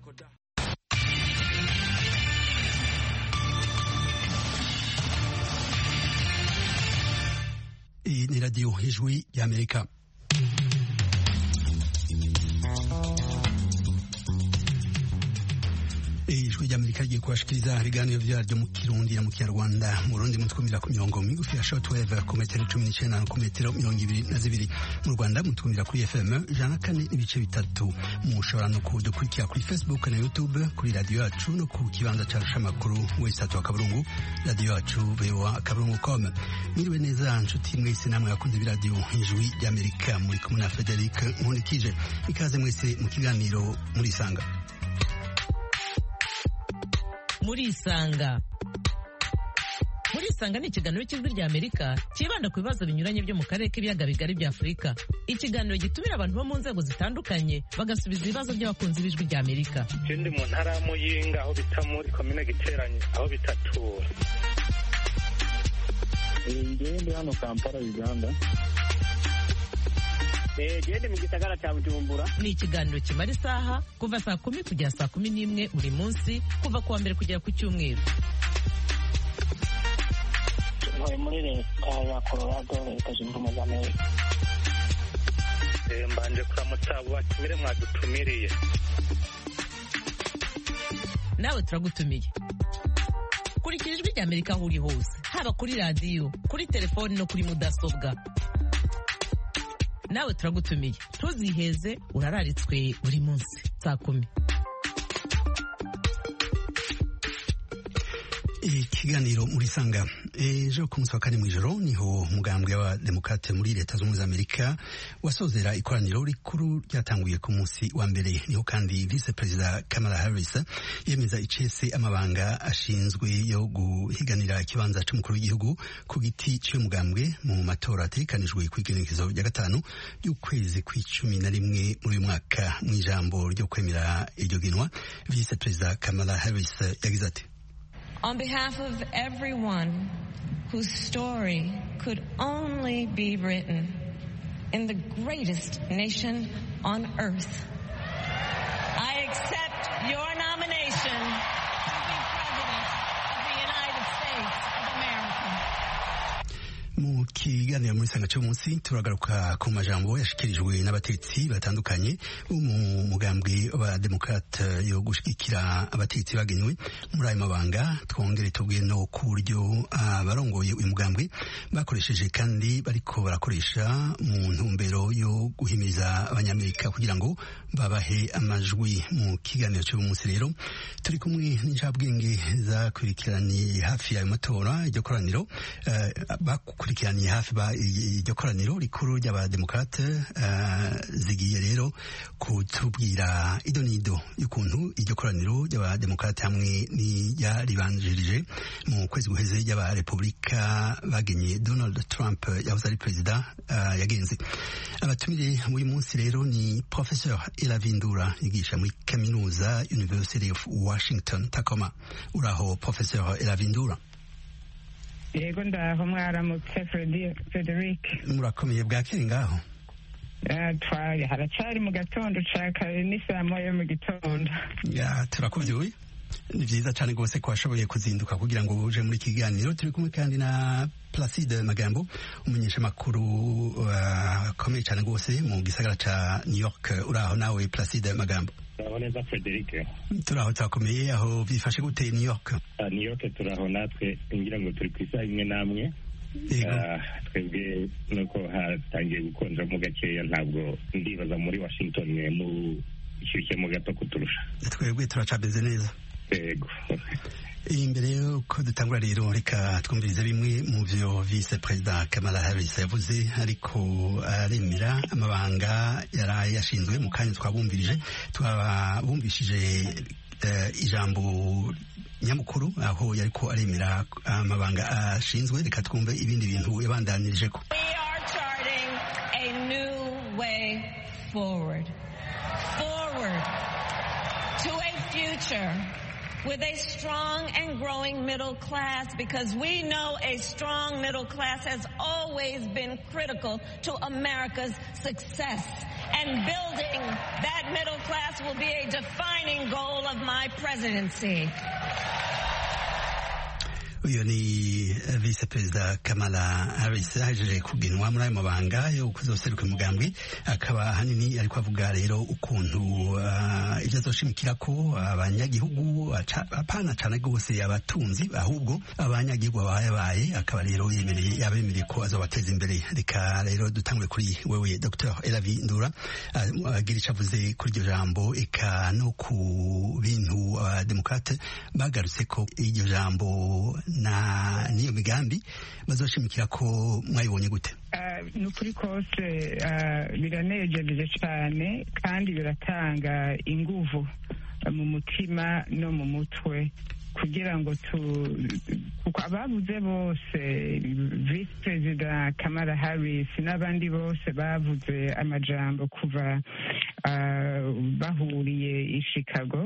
Iyi ni radiyo y'ijwi y'Amerika. Ijwi ry'Amerika rigiye kubashikiriza ibiganiro vyaryo mu Kirundi na mu Kinyarwanda. Mu Burundi mutwumvira ku mirongo migufi ya shortwave ku metero 19 na ku metero 22. Mu Rwanda mutwumvira kuri FM 104.3. Mushobora no kudukurikira kuri Facebook na YouTube kuri radio yacu no ku kibanza cacu amakuru wesatu akaburungu radio yacu voa.com. Miriwe neza nshuti mwese namwe akunze biradio ijwi ry'Amerika, muri kumwe na Frederic Nkundikije. Ikaze mwese mu kiganiro muri Sanga. Muri Isanga ni ikiganiro cy'ijwi rya Amerika kibanda ku bibazo binyuranye byo mu karere k'ibiyaga bigari bya Afurika. Ikiganiro gitumira abantu bo mu nzego zitandukanye bagasubiza ibibazo by'abakunzi b'ijwi rya Amerika. Ndi mu ntara ya Muyinga aho bita muri komine Giteranye aho bitatura. Ndi hano Kampala, Uganda. Gende mu gisagara cya Bujumbura. Ni ikiganiro kimara isaha kuva saa 10 kugera saa 11 buri munsi kuva kuwa mbere kugera ku cyumweru. Muri leta ya Colorado, Leta Zunze Ubumwe za Amerika. Mbanje kuramutsa batumire mwadutumiriye. Nawe turagutumiye. Kurikira ijwi rya Amerika aho uri hose, haba kuri radio, kuri telefoni no kuri mudasobwa. Nawe turagutumiye, ntuziheze, urararitswe buri munsi saa 10. Ikiganiro muri Sanga. Ejo ku munsi wa kane mw'ijoro niho umugambwe wa Demokrate muri Leta Zunze Ubumwe za Amerika wasozera ikoraniro rikuru ryatanguye ku munsi wa mbere. Niho kandi Vice President Kamala Harris yemeza icese amabanga ashinzwe yo guhiganira ikibanza c'umukuru w'igihugu ku giti c'umugambwe mu matora ategekanijwe kw'igenekerezo rya 5 y'ukwezi kw'icumi na rimwe muri uyu mwaka. Mw'ijambo ryo kwemera iryo ginwa, Vice President Kamala Harris yagize ati: On behalf of everyone whose story could only be written in the greatest nation on earth, I accept your nomination to be President of the United States of America. Mu kiganiro muri Sanga cy'umunsi turagaruka ku majambo yashikirijwe n'abatetsi batandukanye bo mu mugambwe wa Demokrate yo gushigikira abatetsi bagenywe muri ayo mabanga. Twongere tubwiye no ku buryo abarongoye uyu mugambwe bakoresheje kandi bariko barakoresha mu ntumbero yo guhimiriza abanyamerika kugira ngo babahe amajwi. Mu kiganiro cy'umunsi rero turi kumwe n'injabwenge zakurikiranye hafi y'ayo matora, iryo koraniro bakurikiranye hafi iryo koraniro rikuru ry'abademokrate. Zigiye rero kutubwira idonido y'ukuntu iryo koraniro ry'abademokrate hamwe n'iyaribanjirije mu kwezi guheze ry'abarepublika bagenye Donald Trump yahoze ari perezida yagenze. Abatumire muri munsi rero ni Professor Elavindura yigisha muri kaminuza University of Washington Tacoma. Uraho Professor Elavindura? Yego ndaho, mwaramutse Frederic. Murakomeye bwakeye ngaho? Haracari mu gatondo ca kare ni saa moya mu gitondo. Turakuvyuye. Ni vyiza cyane rwose ko washoboye kuzinduka kugira ngo uje muri kiganiro. Turi kumwe kandi na Placide Magambo, umumenyeshamakuru akomeye cyane rwose mu gisagara ca New York. Uraho nawe Placide Magambo? Neza Frederic. Turaho twakomeye. Aho bifashe gute New York? New York turaho natwe, ngira ngo turi kwisa imwe namwe. Twebwe nuko hatangiye gukonja mu gakeya, ntabwo ndibaza muri Washington mu ishyushye mu gato kuturusha. Twebwe turacabeze neza. Yego. Imbere yuko dutangura rero reka twumvirize bimwe mu vyo Vice President Kamala Harris yavuze, ariko aremera amabanga yari yashinzwe. Mu kanya twabumbishije ijambo nyamukuru aho yariko aremera amabanga ashinzwe. Reka twumve ibindi bintu yabandanirije ko. We are charting a new way forward to a future with a strong and growing middle class, because we know a strong middle class has always been critical to America's success. And building that middle class will be a defining goal of my presidency. uyu ni vice perezida Kamala Harris ahejeje kugenwa muri ayo mabanga yo kuzoseruka umugambi, akaba hanini ariko avuga rero ukuntu ivyo azoshimikira ko abanyagihugu apana cane gose abatunzi, ahubwo abanyagihugu babaye, akaba rero yabemereye ko azobateza imbere. Reka rero dutangwe kuri wewe Dr. Elavi Ndura agira ico avuze kuri iryo jambo, eka no ku bintu abademokrate bagarutse ko iryo jambo na niyo migambi bazoshimikira ko mwayibonye gute? Ni ukuri kose biranejeje cyane kandi biratanga inguvu mu mutima no mu mutwe kugira ngo kuko abavuze bose, Vice President Kamala Harris n'abandi bose bavuze amajambo kuva bahuriye i Chicago,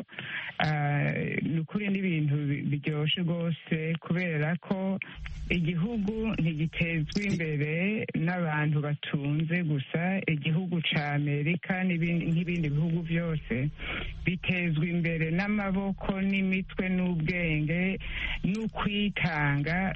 ni ukuri n'ibintu biryoshe rwose, kubera ko igihugu ntigitezwa imbere n'abantu batunze gusa. Igihugu ca Amerika n'ibindi bihugu byose bitezwa imbere n'amaboko n'imitwe n'ubwenge n'ukwitanga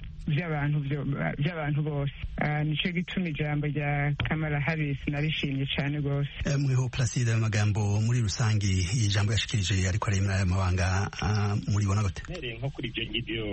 by'abantu bose. Nico gituma ijambo rya Kamala Harris narishimye cyane rwose. Muriho Placide, amagambo muri rusange ijambo yashikirije ariko ari muri aya mabanga muribona gute? Nko kuri ibyo ngibyo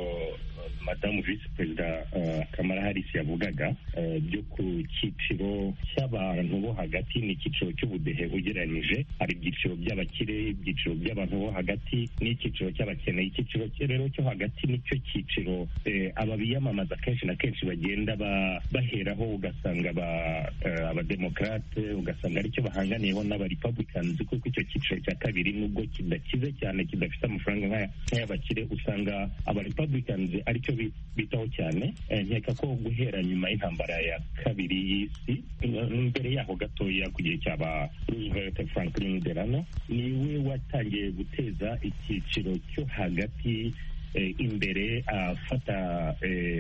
madamu vice perezida Kamala Harris yavugaga byo ku cyiciro cy'abantu bo hagati, ni icyiciro cy'ubudehe ugereranije, hari ibyiciro by'abakire, ibyiciro by'abantu bo hagati n'icyiciro cy'abakene. Icyiciro rero cyo hagati nicyo cyiciro aba biyamamaza kenshi na kenshi bagenda baheraho, ugasanga abademokrate ugasanga aricyo bahanganiyeho n'abarepublicans, kuko icyo cyiciro cya kabiri nubwo kidakize cyane, kidafite amafaranga nk'ay'abakire, usanga abarepublicans aricyo bitaho cyane. Nkeka ko guhera nyuma y'intambara ya kabiri y'isi, mbere yaho gatoya ku gihe cyaba Roosevelt Franklin Delano, niwe watangiye guteza icyiciro cyo hagati imbere, afata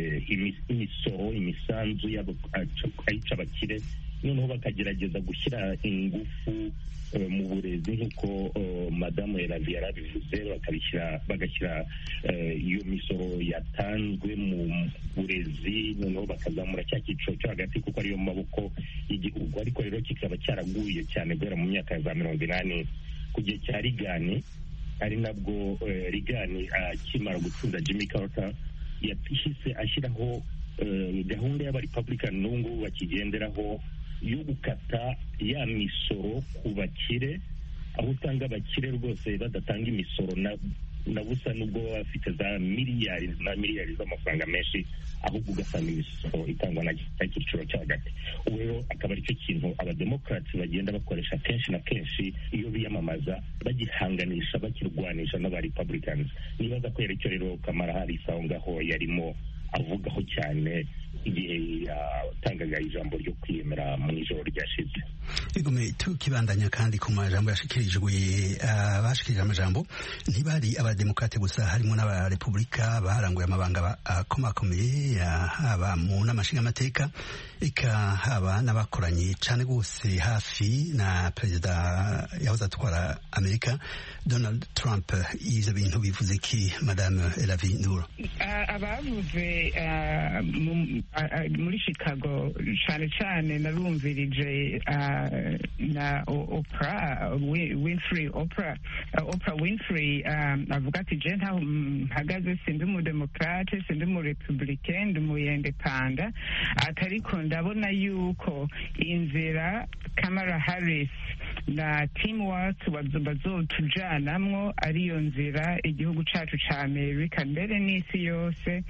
imisoro, imisanzu ayica abakire, noneho bakagerageza gushyira ingufu mu burezi nk'uko madamu Elavi yarabivuze, bagashyira iyo misoro yatanzwe mu burezi, noneho bakazamura cya cyiciro cyo hagati kuko ariyo maboko y'igihugu. Ariko rero kikaba cyaraguye cyane guhera mu myaka ya za 80 ku gihe cya Reagan, ari nabwo Reagan akimara gutsinda Jimmy Carter yahise ashyiraho gahunda y'abarepublican n'ubu bakigenderaho yo gukata ya misoro ku bakire, aho usanga abakire rwose badatanga imisoro na busa, nubwo bafite za miliyari z'amafaranga menshi, ahubwo ugasanga imisoro itangwa na cyiciro cyo hagati. Ubu rero akaba aricyo kintu abademokrats bagenda bakoresha kenshi na kenshi iyo biyamamaza, bagihanganisha bakirwanisha n'abarepublicans. Nibaza ko icyo rero Kamala Harris aho ngaho yarimo avugaho cyane igihe yatangaga ijambo ryo kwiyemera mu ijoro ryashize. Igome tukibandanya kandi ku majambo yashikirijwe, abashikirije amajambo ntibari abademokrate gusa, harimo n'abarepublika baranguye amabanga akomakomeye, haba mu n'amashinga amateka, eka haba n'abakoranye cyane gose hafi na perezida yahoze atwara Amerika Donald Trump. Ivyo bintu bivuze ki Madame Elavi Ndura? Abavuze muri Chicago cyane cyane narumvirije na Oprah Winfrey avuga ati je ntaho mpagaze, sindi umudemokrate, sindi umurepublicain, ndi umuyendepanda, ariko ndabona yuko inzira Kamala Harris na team work bazotujanamwo ariyo nzira igihugu cacu ca Amerika mbere n'isi yose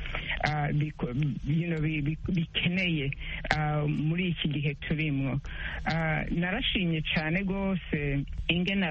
bikeneye muri iki gihe turimwo. Narashimye cyane rwose ingene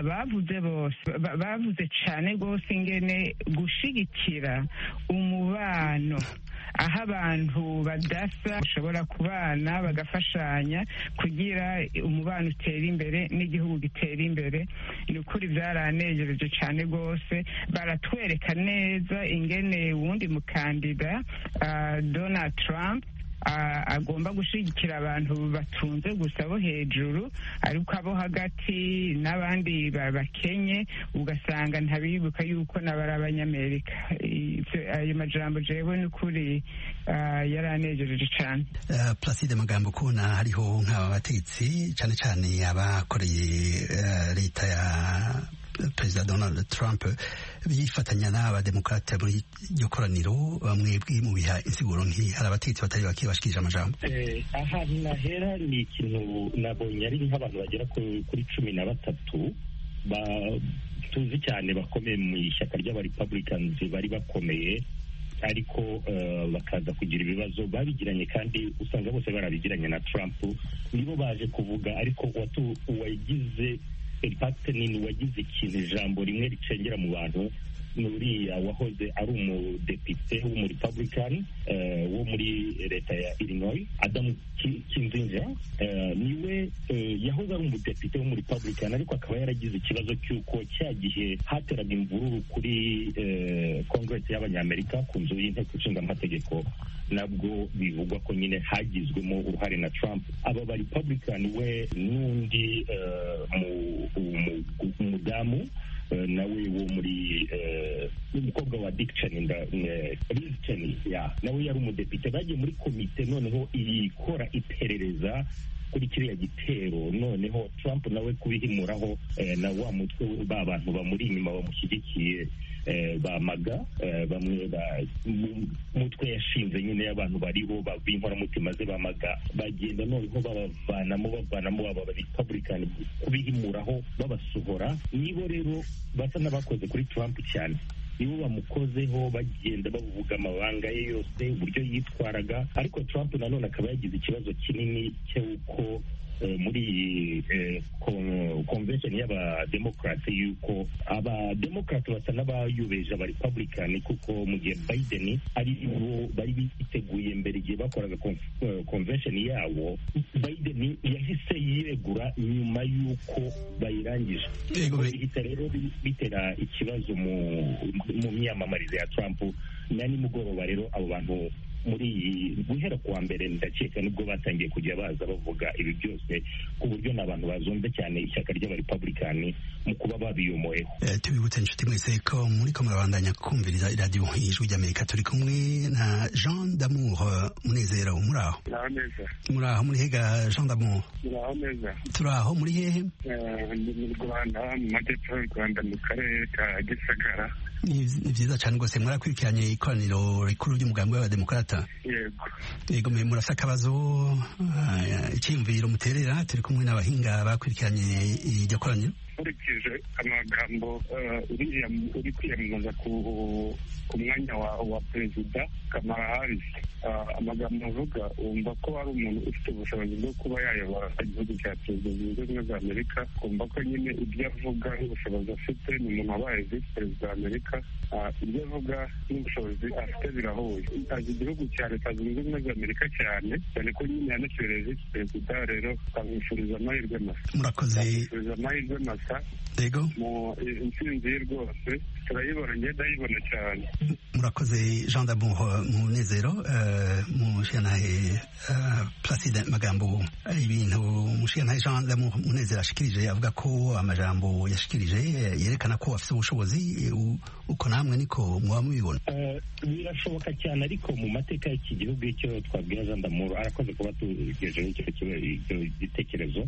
bavuze cyane rwose ingene gushigikira umubano aho abantu badasa bashobora kubana bagafashanya kugira umubano utera imbere n'igihugu gitera imbere. Ni ukuri byaranejereje cyane rwose, baratwereka neza ingene wundi mukandida Donald Trump agomba gushigikira abantu batunze gusa bo hejuru, ariko abo hagati n'abandi bakenye ugasanga ntabibuka yuko nabari abanyamerika. Ayo majambo jewe n'ukuri yaranejereje cyane. Placide Magambo, kubona hariho nk'aba bategetsi cyane cyane abakoreye leta ya Perezida Donald Trump bifatanya n'abademokrate muri iryo koraniro, bamwe mu biha insiguro nk'iyi, hari abategetsi batari bake bashikije amajambo. Ahantu nahera ni ikintu nabonye ari nk'abantu bagera kuri 13 tuzi cyane bakomeye mu ishyaka ry'abarepublicans bari bakomeye, ariko bakaza kugira ibibazo babigiranye, kandi usanga bose barabigiranye na Trump, nibo baje kuvuga. Ariko uwagize impact nini, wagize ikintu ijambo rimwe ricengera mu bantu, nuriya wahoze ari umudepite w'umurepublican wo muri leta ya Illinois, Adam Kinzinger. Niwe yahoze ari umudepite w'umurepublican, ariko akaba yaragize ikibazo cy'uko cya gihe hateraga imvururu kuri Congress y'abanyamerika ku nzu y'inteko ishinga amategeko, nabwo bivugwa ko nyine hagizwemo uruhare na Trump. Aba ba Republican we n'undi umudamu nawe wo muri umukobwa wa Dick Cheney, Liz Cheney, nawe yari umudepite, bagiye muri komite noneho ikora iperereza kuri kiriya gitero. Noneho Trump nawe kubihimuraho na wa mutwe b'abantu bamuri inyuma bamushyigikiye bamaga, bamwe mutwe yashinze nyine y'abantu bariho b'inkoramutima ze bamaga, bagenda noneho bavanamo aba Republican kubihimuraho babasohora. Nibo rero basa n'abakoze kuri Trump cyane, nibo bamukozeho, bagenda bavuga amabanga ye yose, uburyo yitwaraga. Ariko Trump nanone akaba yagize ikibazo kinini cy'uko muri convention y'abademokrate yuko abademokrate basa n'abayubeje abarepublican, kuko mu gihe Biden ari bo bari biteguye mbere igihe bakoraga convention yabo, Biden yahise yiregura nyuma y'uko bayirangije. Bihita rero bitera ikibazo mu myamamarize ya Trump. Na nimugoroba rero abo bantu muri guhera kuwa mbere ndakeka nibwo batangiye kujya baza bavuga ibi byose, ku buryo n'abantu bazumve cyane ishyaka ry'abarepublican mu kuba babiyomoyeho. Tubibutse inshuti mwese ko muri ko murabandanya kumviriza iradiyo y'ijwi ry'Amerika. Turi kumwe na Jean d'Amour Munezero. Muraho? Muraho muri hega Jean d'Amour? Muraho neza. Turaho muri hehe? Mu Rwanda, mu majyepfo y'u Rwanda, mu karere ka Gisagara. Ni byiza cyane rwose. Mwarakurikiranye ikoraniro rikuru ry'umugambi w'abademokrata? Yego. Murafite akabazo, icyiyumviro muterera? Turi kumwe n'abahinga bakurikiranye iryo koraniro. Nkurikije amagambo uri kwiyamamaza ku mwanya wa perezida Kamala Harris, amagambo avuga wumva ko ari umuntu ufite ubushobozi bwo kuba yayobora igihugu cya Perezida Zunze Ubumwe za Amerika. Kumva ko nyine ibyo avuga n'ubushobozi afite, ni umuntu wabaye visi perezida wa Amerika, ibyo avuga n'ubushobozi afite birahuye. Azi igihugu cya Leta Zunze Ubumwe za Amerika cyane ko nyine yanacyereye visi perezida. Rero twamwifuriza amahirwe masa. Murakoze. Twamwifuriza amahirwe masa. Yego. Mu intsinzi ye rwose turayibona, ngenda ndayibona cyane. Murakoze Jean d'Amour Munezero. Mushyantahe Placide Magambo, ibintu mushyantahe Jean d'Amour Munezero ashikirije avuga ko amajambo yashikirije yerekana ko afite ubushobozi, uko namwe niko muba mubibona? Birashoboka cyane, ariko mu mateka y'iki gihugu icyo twabwira Jean d'Amour, arakoze kuba tugejeho icyo gitekerezo,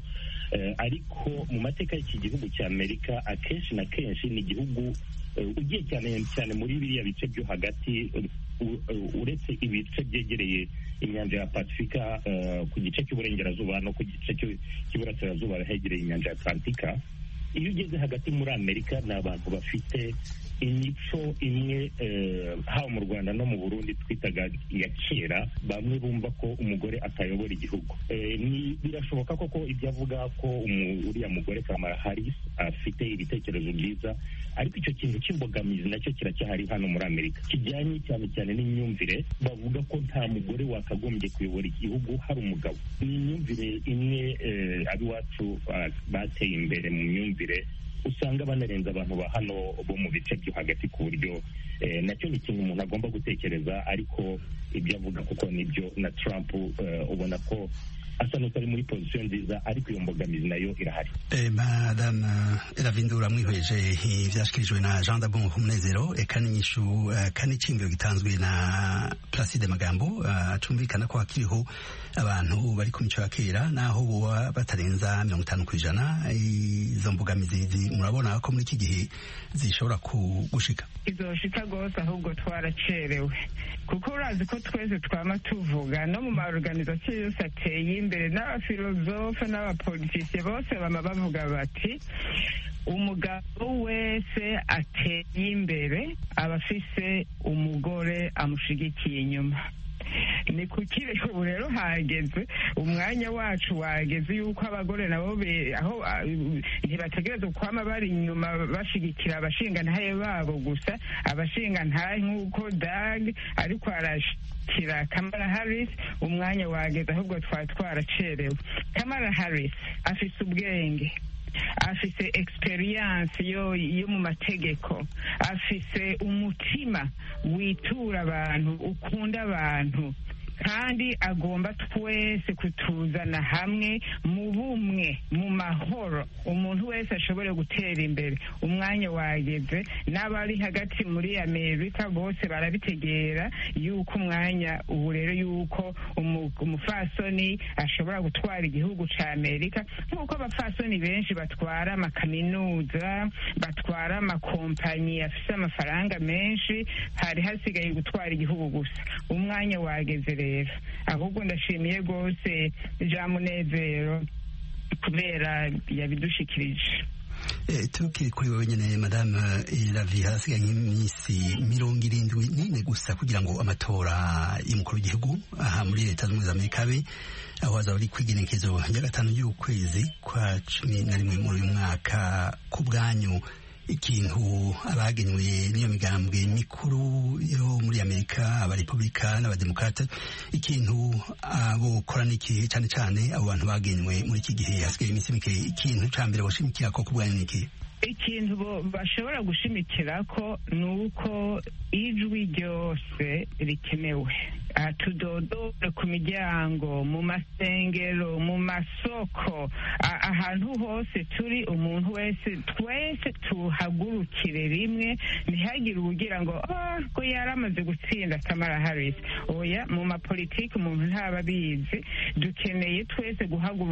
ariko mu mateka y'iki gihugu cya Amerika akenshi na kenshi ni igihugu ugiye cyane muri biriya bice byo hagati, uretse ibice byegereye inyanja ya Pasifika, ku gice cy'uburengerazuba no ku gice cy'iburasirazuba hegereye inyanja ya Atlantika. Iyo ugeze hagati muri Amerika, ni abantu bafite imico imwe, haba mu Rwanda no mu Burundi twitaga iya kera. Bamwe bumva ko umugore atayobora igihugu. Birashoboka koko ibyo avuga ko uriya mugore Kamala Harris afite ibitekerezo byiza, ariko icyo kintu cy'imbogamizi nacyo kiracyahari hano muri Amerika, kijyanye cyane cyane n'imyumvire. Bavuga ko nta mugore wakagombye kuyobora igihugu hari umugabo. Ni imyumvire imwe abiwacu bateye imbere mu myumvire, usanga banarenza abantu ba hano bo mu bice byo hagati, ku buryo nacyo ni ikintu umuntu agomba gutekereza. Ariko ibyo avuga kuko nibyo, na Trump ubona ko asa n'utari muri pozisiyo nziza, ariko iyo mbogamizi nayo irahari. Madame Elavindura, mwihweje ivyashikirijwe na Jean Dabon Umunezero, eka n'inyishu kandi iciyumviro gitanzwe na Placide Magambo, acumvikana ko hakiriho abantu bari ku mico ya kera naho boba batarenza 50%. Izo mbogamizi murabona ko muri iki gihe zishobora gushika? Izoshika gose, ahubwo twaracerewe, kuko urazi ko twese twama tuvuga no mu maorganisation yose ateye imbere, n'abafilozofe n'abapolitisiye bose bama bavuga bati umugabo wese ateye imbere aba afise umugore amushigikiye inyuma. Ni kuki ubu rero hageze, umwanya wacu wageze yuko abagore nabo aho ntibategereza kwama bari inyuma bashigikira abashingantahe babo gusa, abashingantahe nk'uko Dag ariko arashikira Kamala Harris. Umwanya wageze, ahubwo twaracerewe. Kamala Harris afise ubwenge, afise experience yo mu mategeko, afise umutima witura abantu, ukunda abantu, kandi agomba twese kutuzana hamwe mu bumwe, mu mahoro, umuntu wese ashobore gutera imbere. Umwanya wageze, n'abari hagati muri Amerika bose barabitegera yuko umwanya ubu rero yuko umufasoni ashobora gutwara igihugu ca Amerika, nk'uko abafasoni benshi batwara amakaminuza, batwara amakompanyi afise amafaranga menshi, hari hasigaye gutwara igihugu gusa. Umwanya wageze rero, ahubwo ndashimiye rwose Jean Munezero kubera yabidushikirije. Tukiri kuri wewe nyene Madame Elavi, hasigaye nk'iminsi 74 gusa kugira ngo amatora y'umukuru w'igihugu aha muri Leta Zunze Ubumwe za Amerika abe, aho hazaba ari kwigenekezo ya 5 y'ukwezi kwa 11 muri uyu mwaka. Ku bwanyu, ikintu abagenywe n'iyo migambwe mikuru yo muri Amerika, abarepublika n'abademokrate, ikintu bokora niki cyane cyane abo bantu bagenywe muri iki gihe hasigaye iminsi mike? Ikintu ca mbere boshimikira ko ku bwanyu niki? Ikintu bashobora gushimikira ko ni uko ijwi ryose rikenewe, tudodore ku miryango, mu masengero, mu masoko, ahantu hose turi, umuntu wese, twese tuhagurukire rimwe. Ntihagire ugira ngo ko yaramaze gutsinda Kamala Harris. Oya, mu mapolitiki umuntu ntaba abizi. Dukeneye twese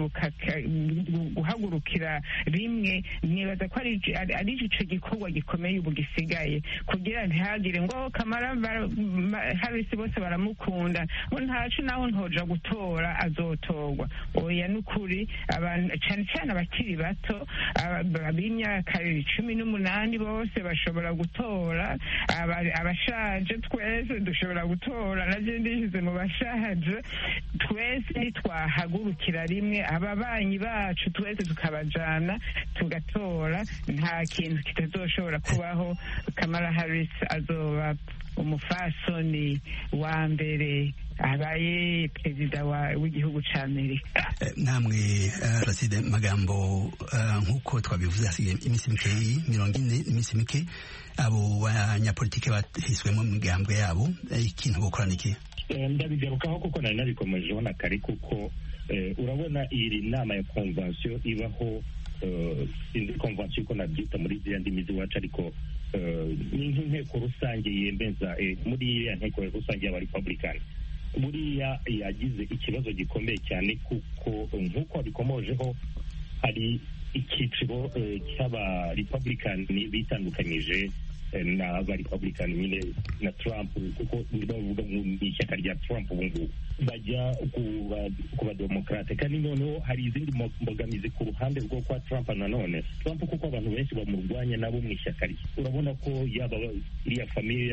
guhagurukira rimwe. Nibaza ko ari ico gikorwa gikomeye ubu gisigaye, kugira ntihagire ngo Kamala Harris bose baramukunda, ntacu naho ntoja gutora azotorwa. Oya, n'ukuri abantu cyane cyane abakiri bato b'imyaka 18 bose bashobora gutora, abashaje twese dushobora gutora, naje ndishize mu bashaje. Twese nitwahagurukira rimwe, ababanyi bacu twese tukabajana tugatora, nta kintu kitazoshobora kubaho. Kamala Harris azoba umufasoni wa mbere abaye perezida w'igihugu ca Amerika. Namwe Placide Magambo, nk'uko twabivuze hasigaye iminsi mike, 40 iminsi mike, abo banyapolitike bahiswemo mu migambwe yabo, ikintu bokora niki? Ndabigarukaho kuko nari nabikomejeho na kare, kuko urabona iyi nama ya convention ibaho, sinzi convention ko nabyita muri ziriya ndimi z'iwacu, ariko ni nk'inteko rusange yemeza muri iriya nteko rusange y'abarepublikani. Buriya yagize ikibazo gikomeye cyane, kuko nk'uko babikomojeho hari icyiciro cy'abarepublikani bitandukanyije n'aba Republican nyine na Trump, kuko bavuga ngo ni ishyaka rya Trump ubu ngubu bajya ku bademokrate. kandi noneho hari izindi mbogamizi ku ruhande rwo kwa Trump. nanone Trump kuko abantu benshi bamurwanya nabo mu ishyaka rye, urabona ko yaba iriya famiye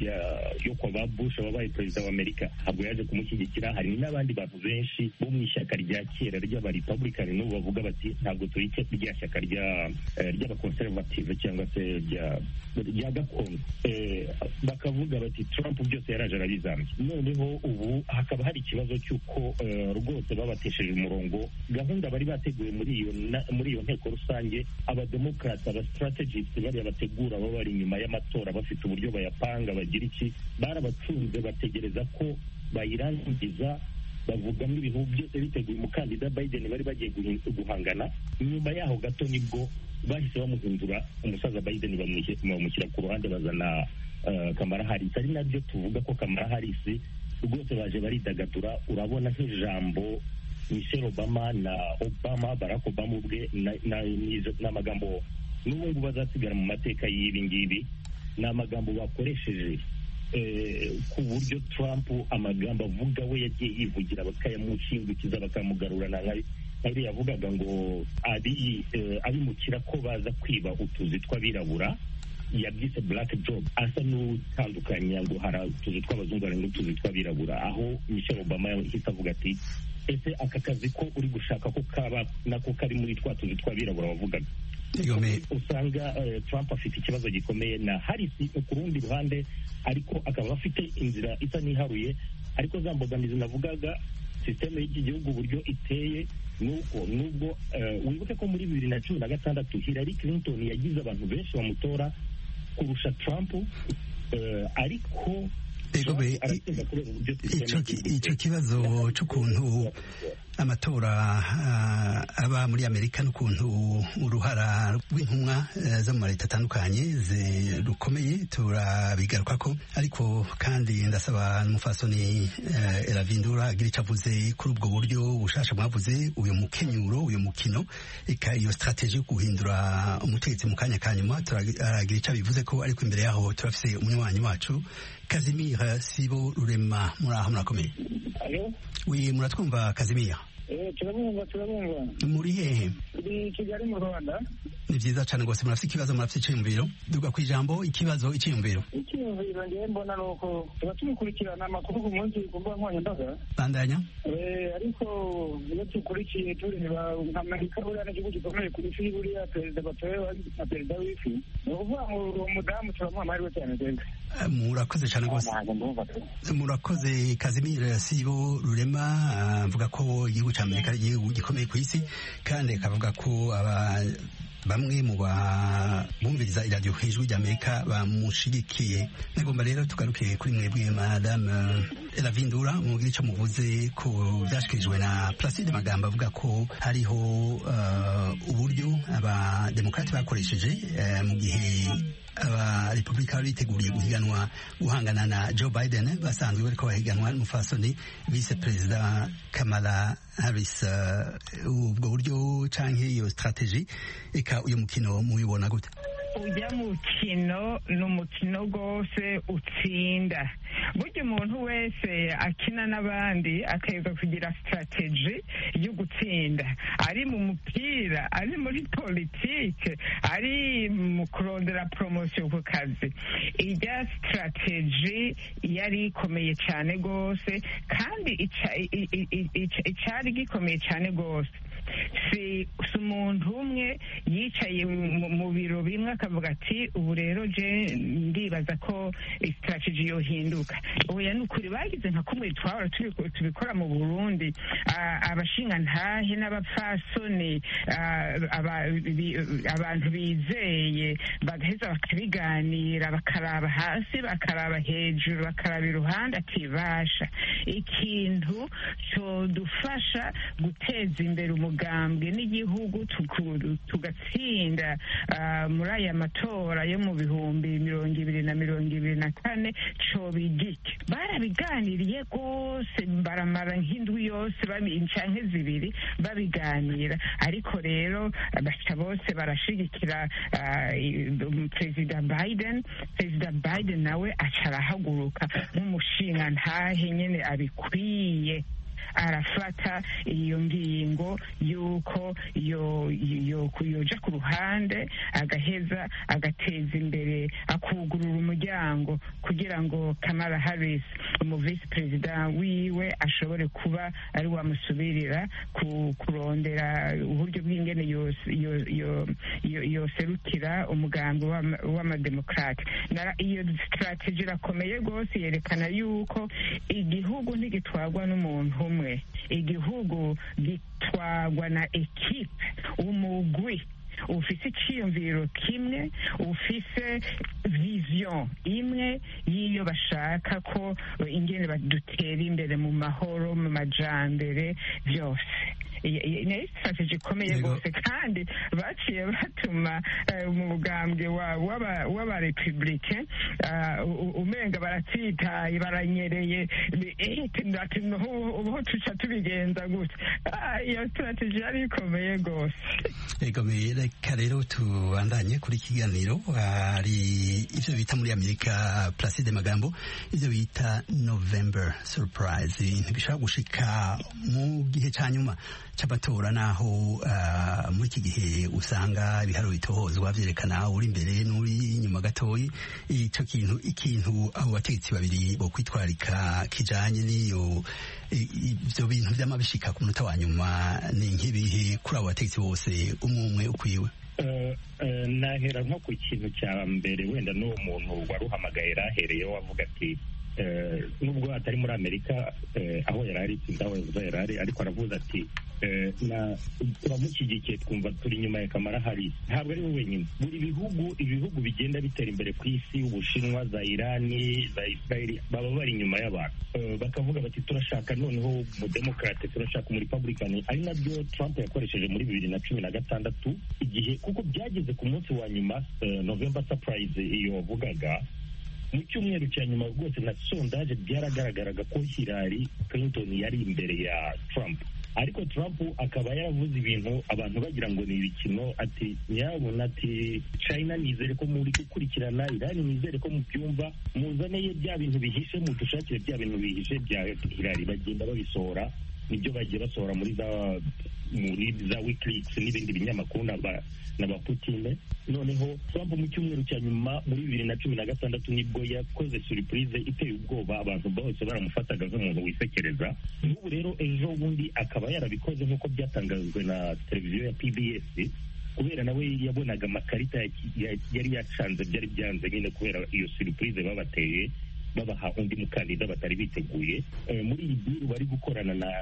yo kwa ba Bush wabaye perezida wa Amerika ntabwo yaje kumushyigikira. hari n'abandi bantu benshi bo mu ishyaka rya kera ry'aba Republican n'ubu bavuga bati ntabwo turi rya shyaka ry'abakonservative cyangwa se rya gakondo. Bakavuga bati Trump byose yaraje arabizambye. noneho ubu hakaba hari ikibazo cy'uko rwose babatesheje umurongo gahunda bari bateguye muri iyo nteko rusange. Abademokrate, abastrategists bariya bategura baba bari inyuma y'amatora bafite uburyo bayapanga bagira iki, barabatsinze bategereza ko bayirangiza, bavugamo ibintu byose biteguye umukandida Biden bari bagiye guhangana. nyuma yaho gato nibwo bahise bamuhindura umusaza Biden bamushyira ku ruhande bazana Kamala Harris. ari nabyo tuvuga ko Kamala Harris rwose baje baridagadura. urabona nk'ijambo Michelle Obama na Barack Obama ubwe n'amagambo n'ubu ngubu bazasigara mu mateka y'ibi ngibi, ni amagambo bakoresheje ku buryo Trump amagambo avuga we yagiye yivugira bakayamushingukiza bakamugarura nk'ari yavugaga ngo abimukira ko baza kwiba utuzi tw'abirabura, yabyise black job, asa n'utandukanya ngo hari utuzi tw'abazungu hari n'utuzi tw'abirabura, aho Michelle Obama yahise avuga ati ese aka kazi ko uri gushaka ko kaba nako kari muri twa tuzi tw'abirabura wavugaga. usanga Trump afite ikibazo gikomeye na Harris ku rundi ruhande, ariko akaba afite inzira isa n'iharuye. ariko za mbogamizi navugaga sisiteme y'iki gihugu uburyo iteye nuko nubwo wibuke ko muri 2016 Hillary Clinton yagize abantu benshi bamutora kurusha Trump, ariko icyo kibazo cy'ukuntu amatora aba muri Amerika n'ukuntu uruhara rw'intumwa zo mu leta atandukanye rukomeye turabigaruka ko. ariko kandi ndasaba n'umufasoni Elavindura agira icyo avuze kuri ubwo buryo bushasha mwavuze, uyu mukenyuro, uyu mukino, iyo strategy yo guhindura umutegetsi mu kanya ka nyuma. turagira icyo bivuze ko, ariko imbere yaho turafise umunywanyi wacu Kazimira Sibo Rurema. muraho murakomeye? Oui, muratwumva Kazimira? turabumva. muri hehe? Turi Kigali mu Rwanda. Ni byiza cyane rwose. murafite ikibazo, murafite icyiyumviro? duga ku ijambo. ikibazo, icyiyumviro. Icyiyumviro ngewe mbona ni uko tuba tumukurikirana amakuru ku munsi ku mbuga nkoranyambaga. bandanya. ariko iyo dukurikiye tureba Amerika buriya n'igihugu gikomeye ku isi, buriya perezida batowe na perezida w'isi, ni ukuvuga ngo uwo mudamu turamuha amahirwe cyane rwose. murakoze cyane rwose. murakoze Kazimira Sibo Rurema. mvuga ko igihugu cya Amerika ari igihugu gikomeye ku isi, kandi akavuga ko bamwe mu bumviriza iradiyo hejuru ry'Amerika bamushigikiye. nagomba rero tugaruke kuri mwebwe Madame Elavindura, mubwire icyo muvuze ku byashyikirijwe na Placide Magambo avuga ko hariho uburyo abademokrati bakoresheje mu gihe abarepublika bari biteguriye guhangana na Joe Biden, basanzwe bariko bahiganwa n'umufasoni vice perezida Kamala Harris. ubwo buryo canke iyo strategy, eka uyu mukino mubibona gute? ujya mukino ni umukino rwose utsinda. burya umuntu wese akina n'abandi akeza kugira strategy yo gutsinda, ari mu mupira, ari muri politike, ari mu kurondera promotion ku kazi. ijya strategy yari ikomeye cyane rwose, kandi icyari gikomeye cyane rwose si umuntu umwe yicaye mu biro bimwe akavuga ati ubu rero je ndibaza ko strategy yohinduka. oya ni ukuri bagize nka kumwe twahora tubikora mu Burundi, abashingantahe n'abapfasoni, abantu bizeye bagaheza bakabiganira, bakaraba hasi bakaraba hejuru bakaraba iruhande, ati basha ikintu cyodufasha guteza imbere umugambwe n'igihugu tugatsinda muri aya matora yo mu 2020 kane coba igiki. Barabiganiriye rwose baramara nk'indwi yose canke zibiri babiganira, ariko rero baca bose barashigikira Perezida Biden nawe aca arahaguruka nk'umushinga ntahe nyene abikwiye, arafata iyo ngingo yuko yoja ku ruhande agaheza agateza imbere akugurura umuryango kugira ngo Kamala Harris umu vice perezida wiwe ashobore kuba ari wamusubirira kurondera uburyo bw'ingene yoserukira umugambi w'amademokrate. Iyo strategy irakomeye rwose, yerekana yuko igihugu ntigitwarwa n'umuntu umwe, igihugu gitwarwa na ekipe, umugwi ufise iciyumviro kimwe, ufise vision imwe y'iyo bashaka ko ingene badutera imbere mu mahoro, mu majambere byose. Ni strategy ikomeye rwose, kandi baciye batuma mu mugambwe w'abarepublike umenga baratsitaye, baranyereye, ubu tuca tubigenza gutya. Iyo strategy yari ikomeye rwose. Reka rero tubandanye kuri kiganiro. Hari ivyo bita muri Amerika, Placide Magambo, ivyo bita November surprise, ibintu bishobora gushika mu gihe ca nyuma c'amatora, naho muri iki gihe usanga ibiharuro bitohozwa vyerekana uri imbere n'uri inyuma gatoyi. Ico ikintu abo bategetsi babiri bo kwitwarika kijanye n'iyo ivyo bintu vy'amabishika ku munota wa nyuma, ni nk'ibihe kuri abo bategetsi bose umwe ukwiwe? Nahera nko ku kintu cya mbere, wenda n'uwo muntu waruhamagaye rahereyeho wavuga ati nubwo atari muri Amerika aho yarari ariko aravuze ati turamushyigikiye, twumva turi inyuma ya Kamala Harris. Ntabwo ari we wenyine, buri ibihugu bigenda bitera imbere ku isi, Ubushinwa, za Irani, za Israeli, baba bari inyuma y'abantu, bakavuga bati turashaka noneho umudemokrate, turashaka umurepublican. Ari nabyo Trump yakoresheje muri 2016 igihe, kuko byageze ku munsi wa nyuma, November surprise iyo wavugaga, mu cyumweru cya nyuma rwose na sondage byaragaragaraga ko Hillary Clinton yari imbere ya Trump, ariko Trump akaba yaravuze ibintu abantu bagira ngo ni ibikino, ati nyabona, ati China nizere ko muri gukurikirana, Iran nizere ko mubyumva, muzaneye bya bintu bihishe, mudushakire bya bintu bihishe bya Hillary. Bagenda babisohora, nibyo bagiye basohora muri za WikiLeaks n'ibindi binyamakuru na Putin. Noneho Trump mu cyumweru cya nyuma muri 2016 nibwo yakoze surprise iteye ubwoba, abantu bose baramufataga nk'umuntu wisekereza. N'ubu rero ejo bundi akaba yarabikoze nk'uko byatangajwe na televiziyo ya PBS, kubera nawe yabonaga amakarita yari yacanze, byari byanze nyine kubera iyo surprise babateye, babaha undi mukandida batari biteguye. Muri iyi biru bari gukorana na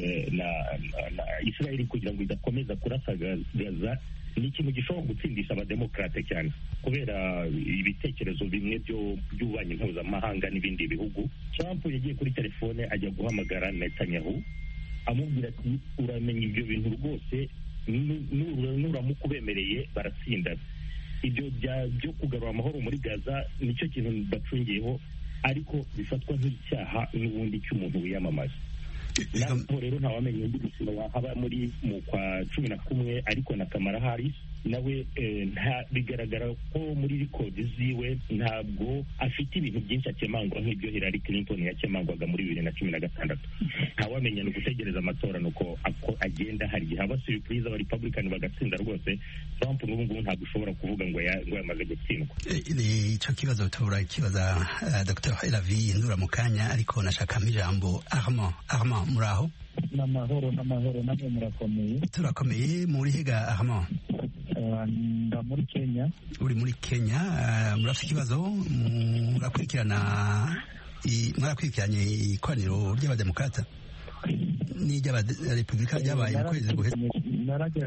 Israel kugira ngo idakomeza kurasa Gaza, ni ikintu gishobora gutsindisha abademokrate cyane, kubera ibitekerezo bimwe by'ububanyi mpuzamahanga n'ibindi bihugu. Trump yagiye kuri telefone ajya guhamagara Netanyahu amubwira ati uramenye ibyo bintu rwose, nuramuka ubemereye baratsinda. Ibyo byo kugarura amahoro muri Gaza nicyo kintu bacungiyeho, ariko bifatwa nk'icyaha n'ubundi cy'umuntu wiyamamaza. Naho rero ntawamenye undi mukino wahaba mu kwa 11, ariko na Kamala Harris nawe bigaragara ko muri record ziwe ntabwo afite ibintu byinshi akemangwa nk'ibyo Hillary Clinton yakemangwaga muri 2016. Ntawamenya no gutegereza amatora nuko agenda. Hari igihe haba surprise, aba Republican bagatsinda rwose. Trump n'ubu ngubu ntabwo ushobora kuvuga ngo yamaze gutsindwa. Icyo kibazo tubura kibaza Dr. Elavi Ndura mu kanya, ariko nashaka ijambo Armand muraho? N'amahoro namwe murakomeye? Turakomeye. Muri higa Armand? Nda muri Kenya. Uri muri Kenya. Murafite ikibazo? Mwarakurikiranye ikoraniro ry'abademokrata n'iry'abarepublika ryabaye mu kwezi guheze?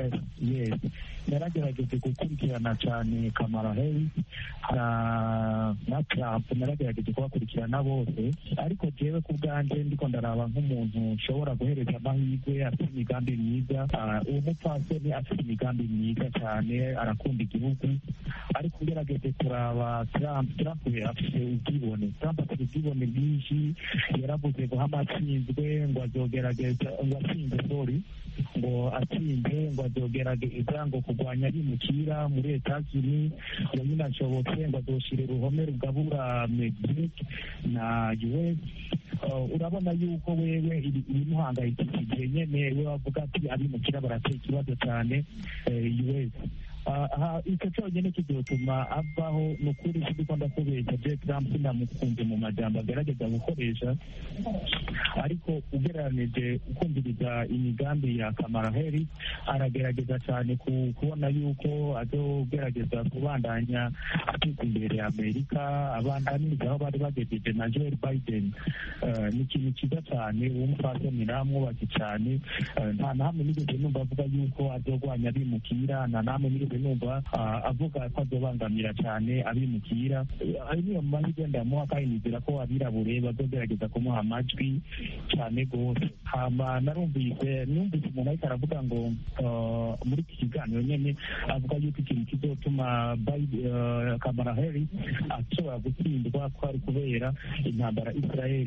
Naragerageje gukurikirana cyane Kamala Harris. na Trump naragerageje kubakurikirana bose, ariko jewe ku bwanje ndiko ndaraba nk'umuntu ushobora guhereza amahirwe, afite imigambi myiza. Uwo mupfasoni afite imigambi myiza cyane, arakunda igihugu, ariko ugerageje kuraba Trump afite ubwibone. Trump afite ubwibone bwinshi, yaravuze ngo hamatsinzwe ngo azogerageza ngo atsinze ngo atsinze ngo azogerageza ngo kurwanya abimukira muri Etats-Unis, ngo nyine ashobotse ngo azoshire uruhome rugabura Mexique na US. Urabona yuko wewe ibimuhangayikishije nyene, we wavuga ati abimukira barateye ikibazo cyane US. icyo cyonyine kizotuma avaho. Ni ukuri siko ndakubeshya, J. Trump sinamukunze mu majambo agerageza gukoresha, ariko ugereranije ukumviriza imigambi ya Kamala Harris, aragerageza cyane kubona yuko azogerageza kubandanya ateza imbere Amerika, abandaniriza aho bari bagejeje na Joe Biden. Ni ikintu cyiza cyane, uwo mupfasoni namwubashye cyane. Nta na hamwe nigeze numva avuga yuko azogwanya abimukira, nta na hamwe nigeze numva avuga ko azobangamira cyane abimukira. Niyo mahirwe ndamuha, kandi nizera ko abirabure bazogerageza kumuha amajwi cyane rwose. Numvise umuntu ariko aravuga ngo muri iki kiganiro nyine avuga yuko ikintu kizotuma Kamala Harris ashobora gutsindwa ko ari kubera intambara Israel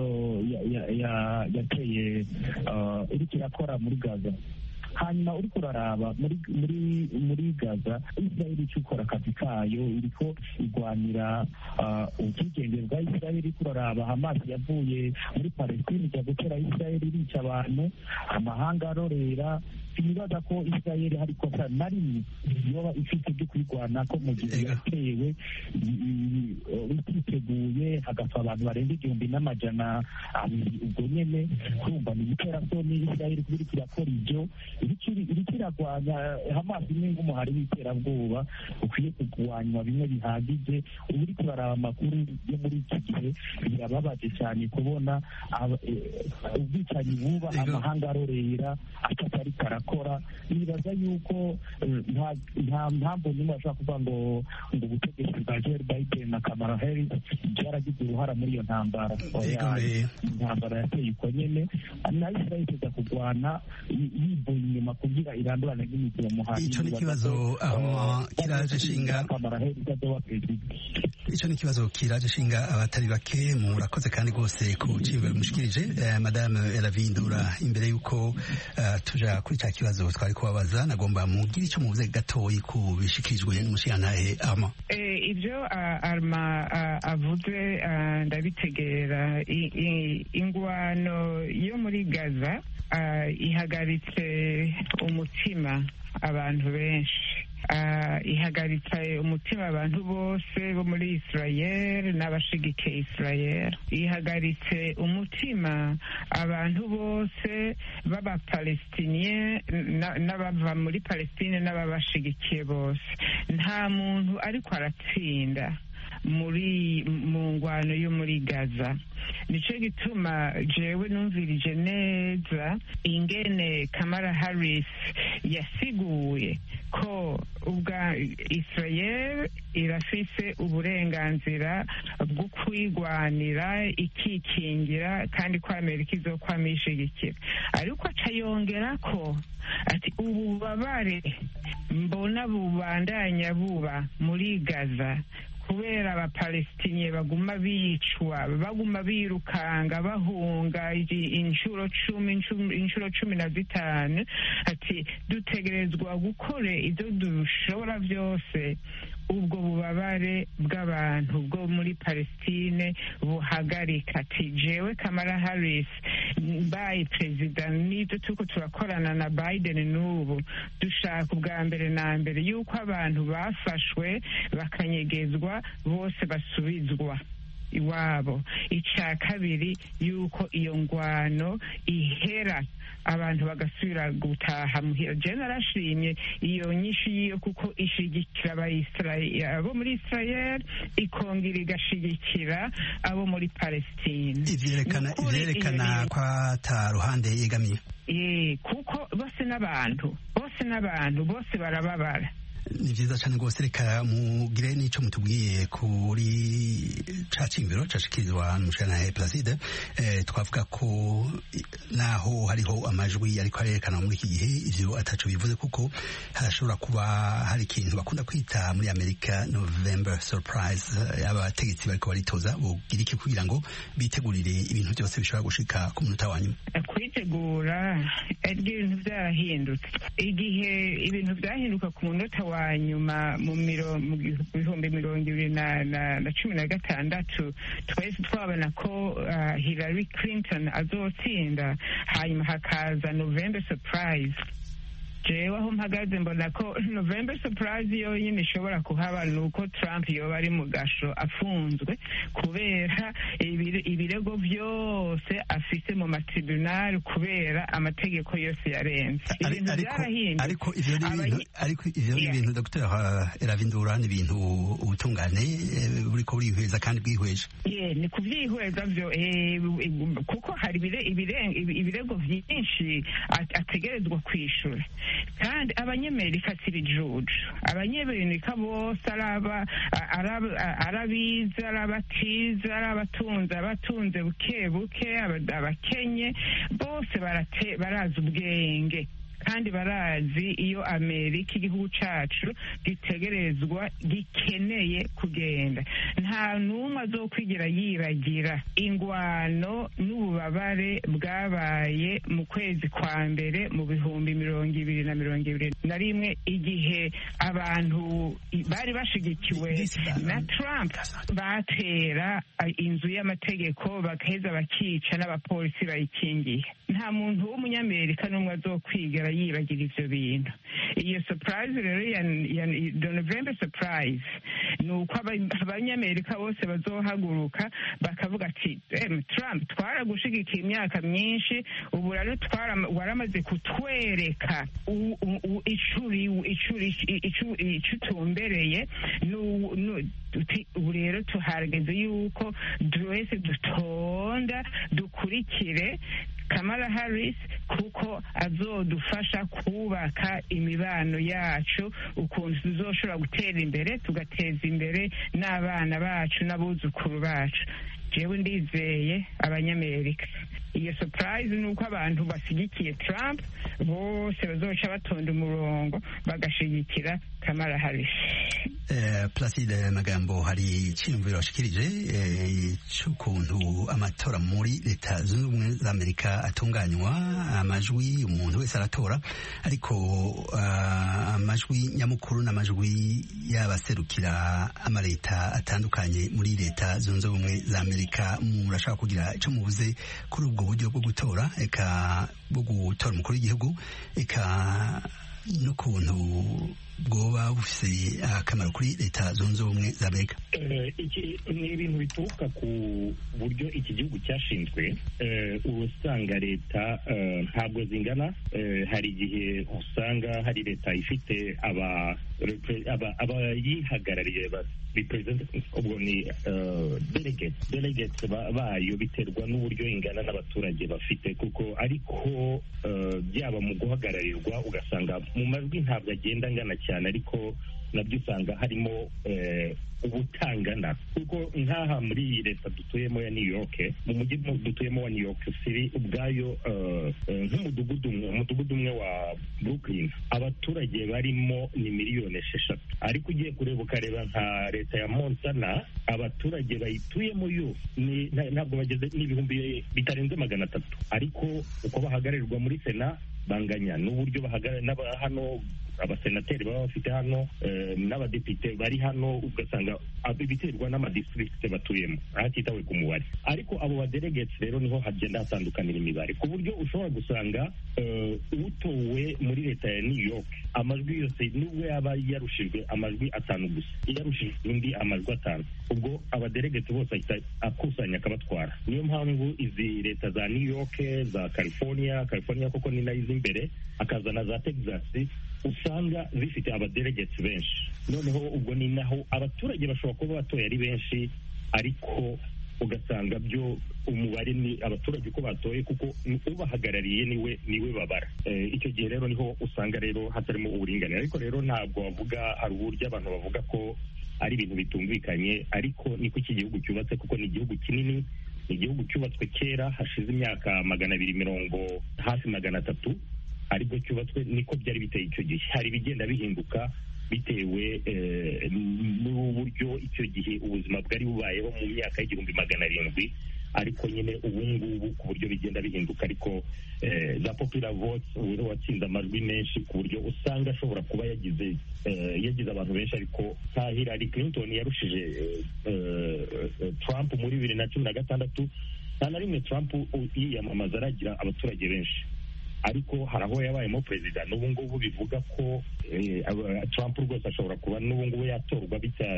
yateye iriko irakora muri Gaza. Hanyuma uriko uraraba muri Gaza, Israel icyo ukora akazi kayo, iriko igwanira ubwigenge bwa Israel. Iriko uraraba Hamas yavuye muri Palestine ijya gutera Israel, irica abantu, amahanga arorera. Sinibaza ko Israel hari kosa na rimwe yoba ifite byo kwigwana ko mu gihe yatewe bititeguye hagapfa abantu barenga 1,200. Ubwo nyene kumva ni iterasoni Israel kubiri kirakora ibyo iriko iragwanya Hamas imwe nk'umuhari w'iterabwoba ukwiye kugwanywa bimwe bihagije. Ubu uriko uraraba amakuru yo muri iki gihe birababaje cyane kubona ubwicanyi buba, amahanga arorera atari karakora. Nibaza yuko nta mpamvu nimwe ashobora kuvuga ngo ubutegetsi bwa Joe Biden na Kamala Harris byaragize uruhara muri iyo ntambara. Intambara yateye uko nyene, na Israel iza kugwana yivuye inyuma kugira irandurane n'imikino muhari. Ico ni kibazo aho kiraje shinga Kamala Harris azoba president. Ico ni kibazo kiraje shinga abatari bake. Murakoze kandi rwose ku cimbe mushikirije. Madame Elavindura, imbere yuko tuja kuri cya kibazo twari kubabaza, nagomba mugire icyo muvuze gatoyi ku bishikirijwe n'umushiyantahe Arma. Ibyo Arma avuze ndabitegera. Ingwano yo muri Gaza ihagaritse umutima abantu benshi, ihagaritse umutima abantu bose bo muri Israel n'abashigikiye Israel, ihagaritse umutima abantu bose b'Abapalestinien n'abava muri Palestine n'ababashigikiye bose. Nta muntu ariko aratsinda mu ngwano yo muri Gaza. Nicyo gituma jewe numvirije neza ingene Kamala Harris yasiguye ko ubwa Israel irafise uburenganzira bwo kwigwanira ikikingira, kandi ko Amerika izokwama ishigikira. Ariko aca yongera ko ati ububabare mbona bubandanya buba muri Gaza kubera Abapalestiniye baguma bicwa, baguma birukanga, bahunga inshuro 15. Ati dutegerezwa gukora ibyo dushobora byose ubwo bubabare bw'abantu bwo muri Palestine buhagarika. Ati jewe Kamala Harris mbaye perezida, n'ibyo turiko turakorana na Biden n'ubu, dushaka ubwa mbere na mbere yuko abantu bafashwe bakanyegezwa bose basubizwa iwabo. Icya kabiri yuko iyo ngwano ihera, abantu bagasubira gutaha muhira. Je narashimye iyo nyinshi yiyo kuko ishigikira abo muri Israel, ikongera igashigikira abo muri Palestine. Ivyerekana ko ata ruhande yegamiye. Kuko bose n'abantu bose barababara. ni vyiza cane rwose. Reka mugire n'ico mutubwiye kuri ca cimviro cashikirizwa n'umushana Placide. Twavuga ko naho hariho amajwi ariko arerekana muri iki gihe ivyo ataco bivuze, kuko harashobora kuba hari ikintu bakunda kwita muri Amerika November surprise. Abategetsi bariko baritoza bogira iki kugira ngo bitegurire ibintu byose bishobora gushika ku munota wa nyuma? Kwitegura ibintu byarahindutse. Igihe ibintu byahinduka ku munota wa nyuma mu 2016 twese twabona ko Hillary Clinton azotsinda, hanyuma hakaza November surprise. Jewe aho mpagaze mbona ko November surprise yonyine ishobora kuhaba nuko Trump yoba ari mu gasho afunzwe kubera ibirego byose afise mu matribunal kubera amategeko yose yarenze. Ariko ivyo ni ibintu Dr. Eravindura, ni ibintu ubutungane buriko burihweza kandi bwihweje. Ni kuvyihweza vyo kuko hari ibirego vyinshi ategerezwa kwishura. Kandi abanyamerika si bijuju, abanyamerika bose arabiza, arabatiza, abatunze buke buke, abakenye bose barazi ubwenge kandi barazi iyo Amerika igihugu cacu gikeneye kugenda. Nta n'umwe azokwigira yibagira ingwano n'ububabare bwabaye mu kwezi kwa mbere mu 2021 igihe abantu bari bashigikiwe na Trump batera inzu y'amategeko bagaheza bakica n'abapolisi bayikingiye. Nta muntu w'umunyamerika n'umwe azokwigera yibagira ivyo bintu. Iyo surprise rero ya November surprise ni uko abanyamerika bose bazohaguruka bakavuga ati Trump twaragushigikiye imyaka myinshi, ubu rero waramaze kutwereka icutumbereye, ubu rero tuharageze yuko twese dutonda dukurikire Kamala Harris kuko azodufasha kubaka imibano yacu, ukuntu tuzoshobora gutera imbere tugateza imbere n'abana bacu n'abuzukuru bacu. Jewe ndizeye abanyamerika iyo surprise nuko abantu basigikiye Trump bose bazoca batonda umurongo bagashigikira Kamala Harris. Placide Magambo, hari icyumviro washikirije cy'ukuntu amatora muri Leta Zunze Ubumwe za Amerika atunganywa, amajwi umuntu wese aratora, ariko amajwi nyamukuru n'amajwi y'abaserukira amaleta atandukanye muri Leta Zunze Ubumwe za Amerika. Murashaka kugira icyo muvuze kuri ubwo buryo bwo gutora, eka bwo gutora umukuru w'igihugu, eka n'ukuntu bwoba bufise akamaro kuri Leta Zunze Ubumwe za Amerika? Iki ni ibintu bituruka ku buryo iki gihugu cyashinzwe. Usanga leta ntabwo zingana. Hari igihe usanga hari leta ifite abayihagarariye ubwo ni delegates bayo, biterwa n'uburyo ingana n'abaturage bafite, kuko ariko byaba mu guhagararirwa ugasanga mu majwi ntabwo agenda angana cyane, ariko nabyo usanga harimo ubutangana, kuko nk'aha muri leta dutuyemo ya New York, mu mujyi dutuyemo wa New York City ubwayo, nk'umudugudu umwe wa Brooklyn abaturage barimo ni 6,000,000, ariko ugiye kureba ukareba nka leta ya Montana abaturage bayituyemo yo ntabwo bageze n'ibihumbi bitarenze 300, ariko uko bahagararirwa muri Sena banganya n'uburyo bahagarara hano abasenateri baba bafite hano n'abadepite bari hano, ugasanga biterwa n'amadistrict batuyemo hatitawe ku mubare. Ariko abo badelegates rero niho hagenda hatandukanira imibare, ku buryo ushobora gusanga utowe muri leta ya New York amajwi yose nubwo yaba yarushijwe amajwi 5 gusa, yarushijwe undi amajwi 5, ubwo abadelegates bose ahita akusanya akabatwara. Niyo mpamvu izi leta za New York, za California koko ni nayo imbere, akazana za Texas, usanga zifite abadelegates benshi. Noneho ubwo ni naho abaturage bashobora kuba batoye ari benshi, ariko ugasanga byo umubare ni abaturage uko batoye kuko ubahagarariye niwe babara. Icyo gihe rero niho usanga rero hatarimo uburinganire. Ariko rero ntabwo bavuga, hari uburyo abantu bavuga ko ari ibintu bitumvikanye, ariko niko iki gihugu cyubatse, kuko ni igihugu kinini, ni igihugu cyubatswe kera hashize imyaka 250 hafi 300, aribwo cyubatswe niko byari biteye icyo gihe. Hari ibigenda bihinduka bitewe n'uburyo icyo gihe ubuzima bwari bubayeho mu myaka y'1700, ariko nyine ubu ngubu ku buryo bigenda bihinduka. Ariko za popular votes ubu watsinze amajwi menshi ku buryo usanga ashobora kuba yagize abantu benshi, ariko nka Hillary Clinton yarushije Trump muri 2016, nta na rimwe Trump yiyamamaza aragira abaturage benshi, ariko hari aho yabayemo perezida. N'ubu ngubu bivuga ko Trump rwose ashobora kuba n'ubu ngubu yatorwa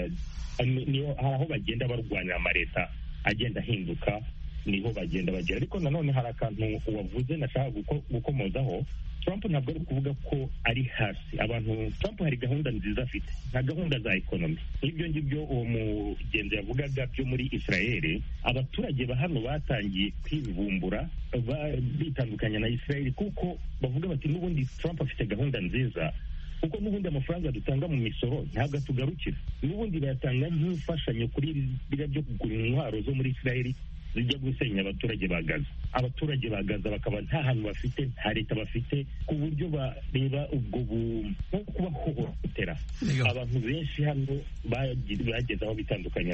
hari aho bagenda barwanya amaleta agenda ahinduka, niho bagenda bagera. Ariko nanone hari akantu wavuze nashaka gukomozaho. Trump ntabwo ari kuvuga ko ari hasi abantu. Trump hari gahunda nziza afite, nta gahunda za ekonomi. Ibyo ngibyo uwo mugenzi yavugaga byo muri Israel, abaturage ba hano batangiye kwivumbura bitandukanya na Israel, kuko bavuga bati n'ubundi Trump afite gahunda nziza, kuko n'ubundi amafaranga dutanga mu misoro ntabwo atugarukira, n'ubundi bayatanga nk'imfashanyo kuri biriya byo kugura intwaro zo muri Israel zijya gusenya abaturage ba Gaza. Abaturage ba Gaza bakaba nta hantu bafite, nta leta bafite, ku buryo bareba ubwo nko kubahohotera. Abantu benshi hano bageze aho bitandukanya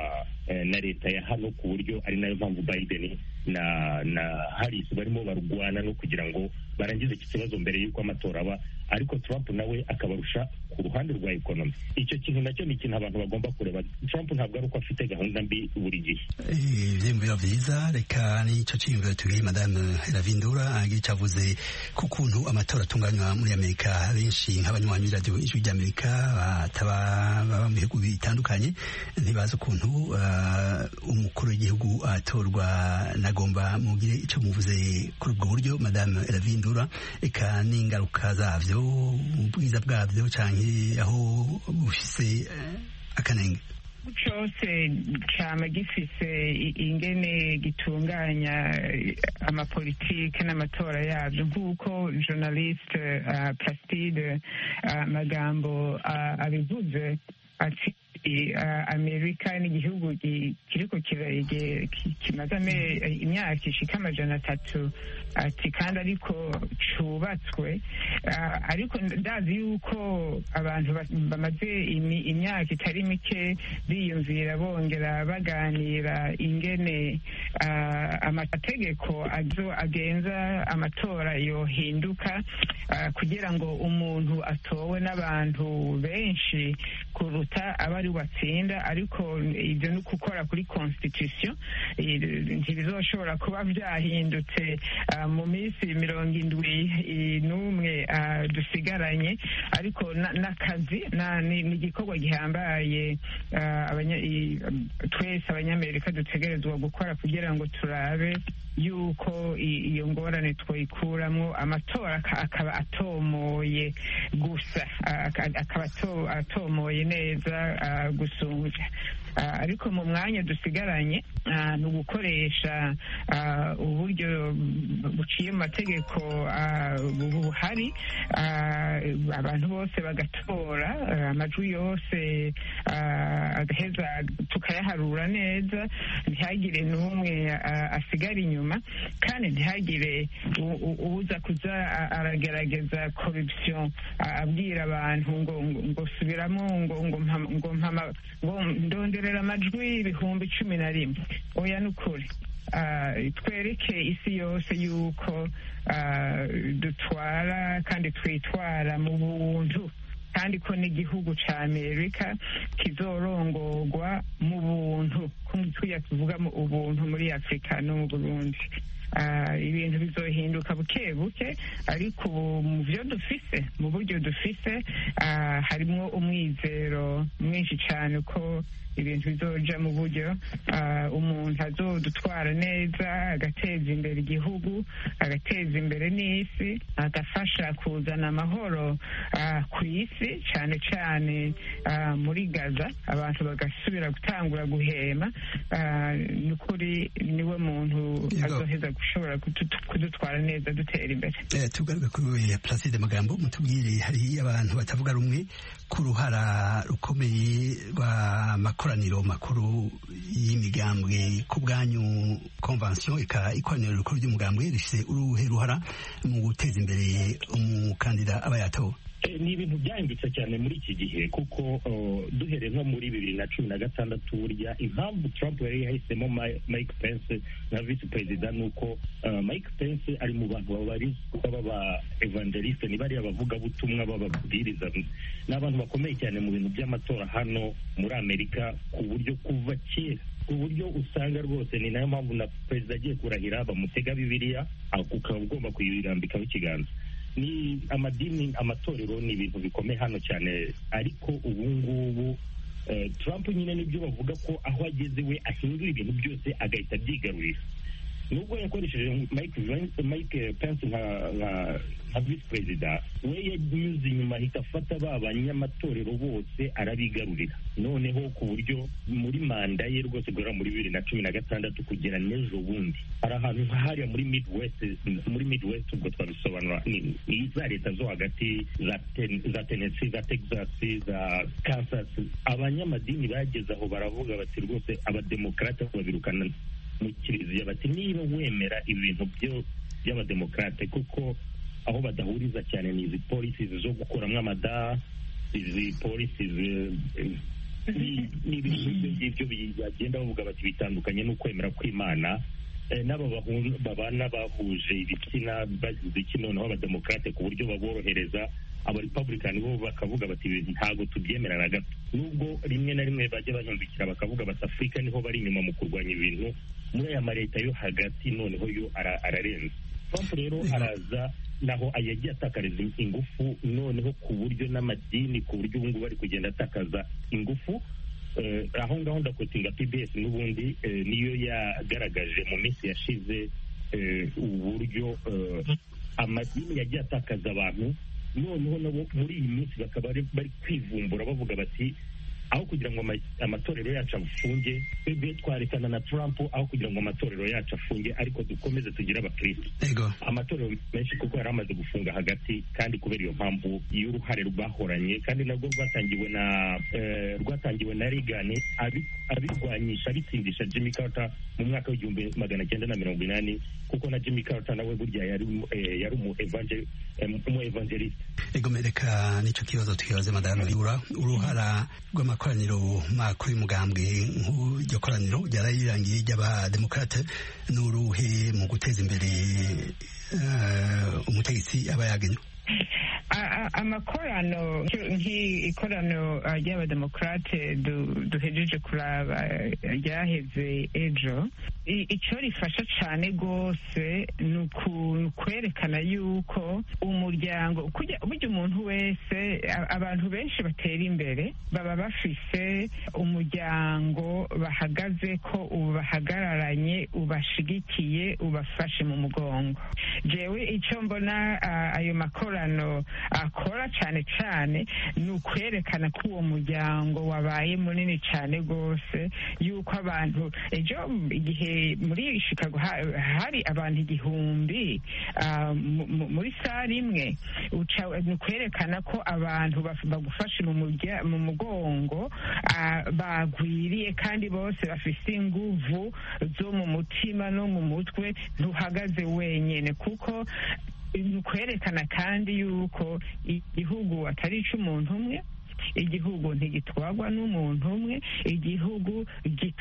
na leta ya hano, ku buryo ari nayo mpamvu Biden na Harris barimo barwana no kugira ngo barangize iki kibazo mbere y'uko amatora aba. Ariko Trump nawe akabarusha ku ruhande rwa ekonomi. Icyo kintu nacyo ni ikintu abantu bagomba kureba. Trump ntabwo ari uko afite gahunda mbi buri gihe. Ivyiyumviro vyiza, reka n'icyo cyiyumviro tubwiye Madame Ravindura agira icyo avuze ku kuntu amatora atunganywa muri Amerika. Benshi nk'abanywanyi b'iradiyo Ijwi ry'Amerika baba mu bihugu bitandukanye ntibazi ukuntu umukuru w'igihugu atorwa. Nagomba mugire icyo muvuze kuri ubwo buryo Madame Ravindura, eka n'ingaruka zavyo, ubwiza bwabyo canke aho bufise akanenge. cyose cyama gifise ingene gitunganya amapolitike n'amatora yabyo, nk'uko journaliste Plastide Magambo abivuze ati Amerika ni igihugu kiriko kimaze imyaka ishika 300 ati kandi ariko cubatswe, ariko ndazi yuko abantu bamaze imyaka itari mike biyumvira bongera baganira ingene amategeko agenza amatora yohinduka kugira ngo umuntu atowe n'abantu benshi kuruta abari batsinda. Ariko ibyo ni ukukora kuri constitution, ntibizoshobora kuba byahindutse mu minsi 71 dusigaranye. Ariko n'akazi ni igikorwa gihambaye twese abanyamerika dutegerezwa gukora kugira ngo turabe yuko iyo ngorane twoyikuramwo, amatora akaba atomoye gusa, akaba atomoye neza gusumbya. Ariko mu mwanya dusigaranye ni ugukoresha uburyo buciye mu mategeko buhari, abantu bose bagatora amajwi yose agaheza tukayaharura neza, ntihagire n'umwe asigara inyuma, kandi ntihagire uza kuza aragerageza corruption abwira abantu ngo subiramo ngo ndonderera amajwi 11,000. Oya n'ukuri, twereke isi yose yuko dutwara kandi twitwara mu buntu, kandi ko n'igihugu ca Amerika kizorongorwa mu buntu, kumutwiya tuvuga mu ubuntu muri Afrika no mu Burundi. Ibintu bizohinduka buke buke, ariko mu byo dufise, mu buryo dufise, harimo umwizero mwinshi cyane ko ibintu bizoja mu buryo umuntu azodutwara neza, agateza imbere igihugu, agateza imbere n'isi, agafasha kuzana amahoro ku isi, cyane cyane muri Gaza, abantu bagasubira gutangura guhema. Ni ukuri niwe muntu azoheza gushobora kudutwara neza dutera imbere. Tugaruke kuri Placide Magambo, mutubwire, hari abantu batavuga rumwe ku ruhara rukomeye rw'amakoraniro makuru y'imigambwe. Ku bwanyu convention ikoraniro rikuru ry'umugambwe rifite uruhe ruhara mu guteza imbere umukandida aba yatowe? Ni ibintu byahindutse cyane muri iki gihe, kuko duhereye nko muri 2016 burya impamvu Trump yari yahisemo Mike Pence nka vice perezida nuko Mike Pence ari mu bantu babarizwa baba evangeliste, ni bariya bavugabutumwa bababwiriza, n'abantu bakomeye cyane mu bintu by'amatora hano muri Amerika, ku buryo kuva kera, ku buryo usanga rwose ni nayo mpamvu na perezida agiye kurahira bamutega Bibiliya ukaba ugomba kuyirambikaho ikiganza. Ni amadini, amatorero ni ibintu bikomeye hano cyane, ariko ubu ngubu Trump nyine nibyo bavuga ko aho ageze we ahindura ibintu byose agahita abyigarurira. Nubwo yakoresheje Mike Pence nka vice perezida, we yanyuze inyuma ahita afata ba banyamatorero bose arabigarurira, noneho ku buryo muri manda ye rwose guhera muri 2016 kugera n'ejo bundi hari ahantu hariya muri Midwest ubwo twabisobanura ni za leta zo hagati za Tennessee, za Texas, za Kansas, abanyamadini bageze aho baravuga bati rwose abademokrate babirukana mu kiliziya, bati niba wemera ibintu by'abademokrate, kuko aho badahuriza cyane ni izi policies zo gukuramo amada, izi policies ni ibintu by'ibyo bagenda bavuga bati bitandukanye n'ukwemera kw'Imana. N'aba babana bahuje ibitsina bagize iki, noneho abademokrate ku buryo baborohereza, abarepublicani bo bakavuga bati ntabwo tubyemera na gato, nubwo rimwe na rimwe bajya bahindukira bakavuga bati Afurika niho bari inyuma mu kurwanya ibintu muri aya maleta yo hagati, noneho yo ararenze. Trump rero araza naho yagiye atakariza ingufu, noneho ku buryo n'amadini, ku buryo ubu ngubu bari kugenda atakaza ingufu. Aho ngaho ndakotinga PBS n'ubundi niyo yagaragaje mu minsi yashize uburyo amadini yagiye atakaza abantu, noneho nabo muri iyi minsi bakaba bari kwivumbura bavuga bati aho kugira ngo amatorero yacu afunge, twebwe twarekana na Trump aho kugira ngo amatorero yacu afunge, ariko dukomeze tugire abakristo. Amatorero menshi kuko yari amaze gufunga hagati, kandi kubera iyo mpamvu y'uruhare rwahoranye, kandi nabwo rwatangiwe na Reagan abirwanyisha abitsindisha Jimmy Carter mu mwaka w'1980, kuko na Jimmy Carter nawe burya yari umu evangeliste. Mereka nicyo kibazo tukibaze Madame Yura, uruhara rw'amakoraniro makuru y'umugambwe nk'iryo koraniro ryarayirangiye ry'abademokrate n'uruhe mu guteza imbere umutegetsi aba yagenywe? Amakorano nk'ikorano ry'abademokrate duhejeje kuraba ryaheze ejo, icyo rifasha cyane rwose ni ukwerekana yuko umuryango, burya umuntu wese, abantu benshi batera imbere baba bafise umuryango bahagaze ko ubahagararanye, ubashigikiye, ubafashe mu mugongo. Jewe icyo mbona ayo makorano akora cyane cyane ni ukwerekana ko uwo muryango wabaye munini cyane rwose, yuko abantu ejo igihe muri Chicago hari abantu 1,000 muri sare imwe, ni ukwerekana ko abantu bagufashe mu mugongo bagwiriye, kandi bose bafite inguvu zo mu mutima no mu mutwe, ntuhagaze wenyine, kuko kwerekana kandi yuko igihugu atari ic'umuntu umwe, igihugu ntigitwarwa n'umuntu umwe, igihugu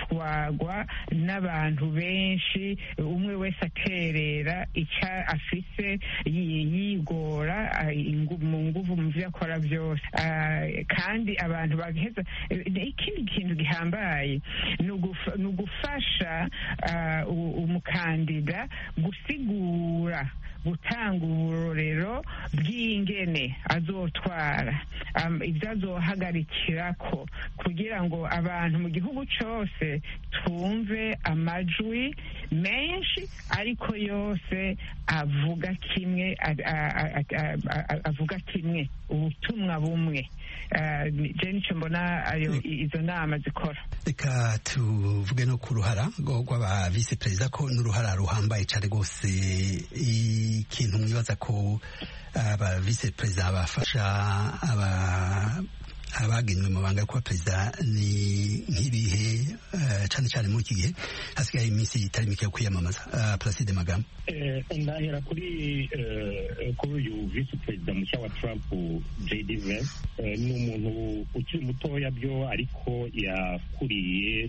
zitwagwa n'abantu benshi, umwe wese aterera icyo afise, yigora mu nguvu mu byo akora byose, kandi abantu bagaheza. Ikindi kintu gihambaye ni ugufasha umukandida gusigura, gutanga uburorero bw'ingene azotwara, ibyo azohagarikirako, kugira ngo abantu mu gihugu cyose twumve amajwi menshi ariko yose avuga kimwe, avuga kimwe, ubutumwa bumwe. Je nicyo mbona izo nama zikora. Reka tuvuge no ku ruhara rw'aba vice perezida, ko n'uruhara ruhambaye cyane rwose. Ikintu mwibaza ko aba vice perezida bafasha abagenewe amabanga yo kuba perezida ni nk'ibihe, cyane cyane muri iki gihe hasigaye iminsi itari mike yo kwiyamamaza? Placide Magambo. Ndahera kuri uyu visi perezida mushya wa Trump, JD Vance. Ni umuntu ukiri mutoya byo, ariko yakuriye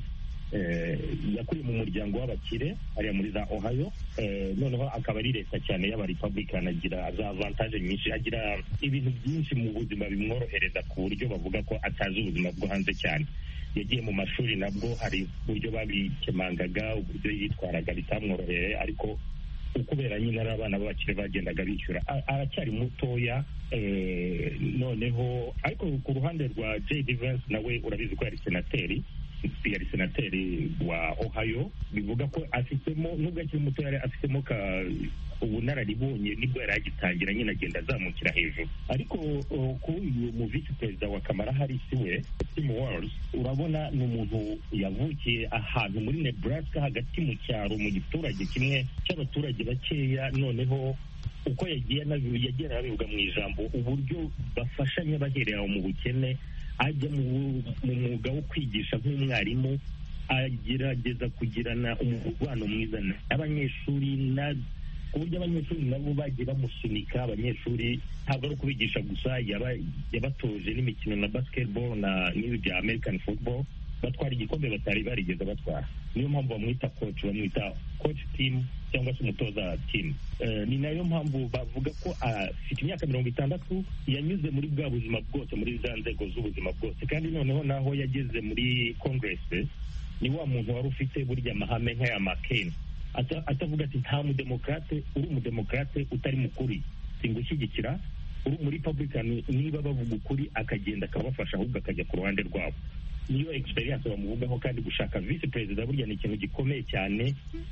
mu muryango w'abakire hariya muri za Ohio, noneho akaba ari leta cyane y'abarepublican, agira za avantage nyinshi, agira ibintu byinshi mu buzima bimworohereza ku buryo bavuga ko atazi ubuzima bwo hanze cyane. Yagiye mu mashuri nabwo hari uburyo babikemangaga, uburyo yitwaraga bitamworoheye, ariko ukubera nyine ari abana b'abakire bagendaga bishyura. Aracyari mutoya, noneho ariko ku ruhande rwa JD Vance nawe urabizi ko yari senateri wa Ohio, bivuga ko afitemo, nubwo akiri muto yari afitemo ubunararibonye, nibwo yari agitangira nyine agenda azamukira hejuru. Ariko kuri uyu mu visi perezida wa Kamala Harris we, Tim Walz, urabona ni umuntu yavukiye ahantu muri Nebraska, hagati mu cyaro, mu giturage kimwe cy'abaturage bakeya. Noneho uko yagiye anabivuga mu ijambo, uburyo bafashanya baherera mu bukene, ajya mu mwuga wo kwigisha nk'umwarimu, agerageza kugirana umubano mwiza n'abanyeshuri, ku buryo abanyeshuri nabo bagiye bamusunika. Abanyeshuri ntabwo ari ukubigisha gusa, yabatoje n'imikino na basketball n'ibi bya American football, batwara igikombe batari barigeze batwara. Niyo mpamvu bamwita coach team cyangwa se umutoza team. Ni nayo mpamvu bavuga ko afite imyaka 60, yanyuze muri bwa buzima bwose, muri za nzego z'ubuzima bwose, kandi noneho naho yageze muri Congress ni wa muntu wari ufite burya amahame nk'aya McCain, atavuga ati nta mudemokrate uri umudemokrate utari mukuri, singushyigikira. Uri muri Republican niba bavuga ukuri akagenda akabafasha, ahubwo akajya ku ruhande rwabo. Niyo experience bamuvugaho, kandi gushaka vice perezida burya ni ikintu gikomeye cyane.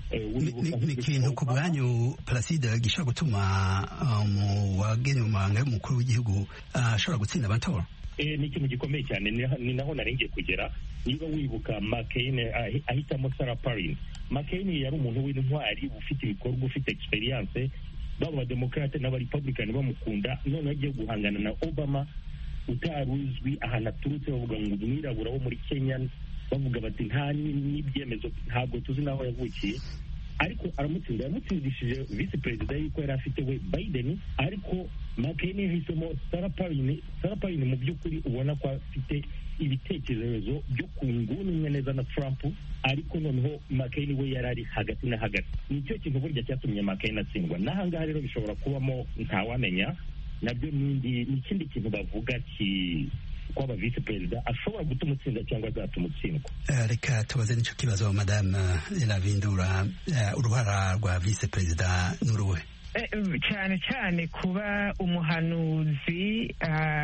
Ni ikintu ku bwanyu Placide gishobora gutuma mu wagenewe amabanga y'umukuru w'igihugu ashobora gutsinda amatora? Ni ikintu gikomeye cyane, ni naho naringiye kugera. Niba wibuka McCain ahitamo Sarah Palin. McCain yari umuntu w'intwari, ufite ibikorwa, ufite experience, baba abademokrate n'abarepublican bamukunda. None agiye guhangana na Obama utaruzwi ahantu aturutse, bavuga ngo umwirabura wo muri Kenya, bavuga bati nta n'ibyemezo, ntabwo tuzi n'aho yavukiye, ariko aramutsinda. Yamutsindishije visi perezida yuko yari afite we Biden, ariko McCain yahisemo Sarah Palin mu by'ukuri ubona ko afite ibitekerezo byo ku nguni imwe neza na Trump, ariko noneho McCain we yari ari hagati na hagati. Nicyo kintu burya cyatumye McCain atsindwa. N'ahangaha rero bishobora kubamo ntawamenya, nabyo ni ikindi kintu bavuga ko aba visi perezida ashobora gutuma utsinda cyangwa azatuma utsindwa. Reka tubaze n'icyo kibazo Madame Elavindura, uruhara rwa visi perezida n'uruhe? cyane cyane kuba umuhanuzi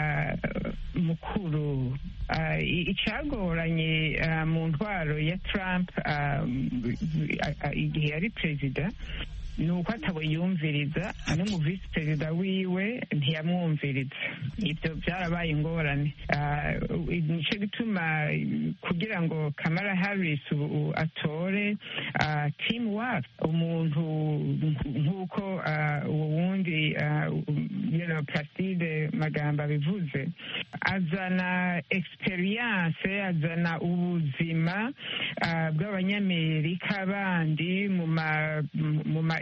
mukuru. Icyagoranye mu ntwaro ya Trump igihe yari perezida ni uko atabuyumviriza, no mu visi perezida wiwe ntiyamwumviriza. Ibyo byarabaye ingorane. Nicyo gituma kugira ngo Kamala Harris atore Tim Walz, umuntu nk'uko uwo wundi Placide Magambo abivuze, azana experience, azana ubuzima bw'abanyamerika bandi mu ma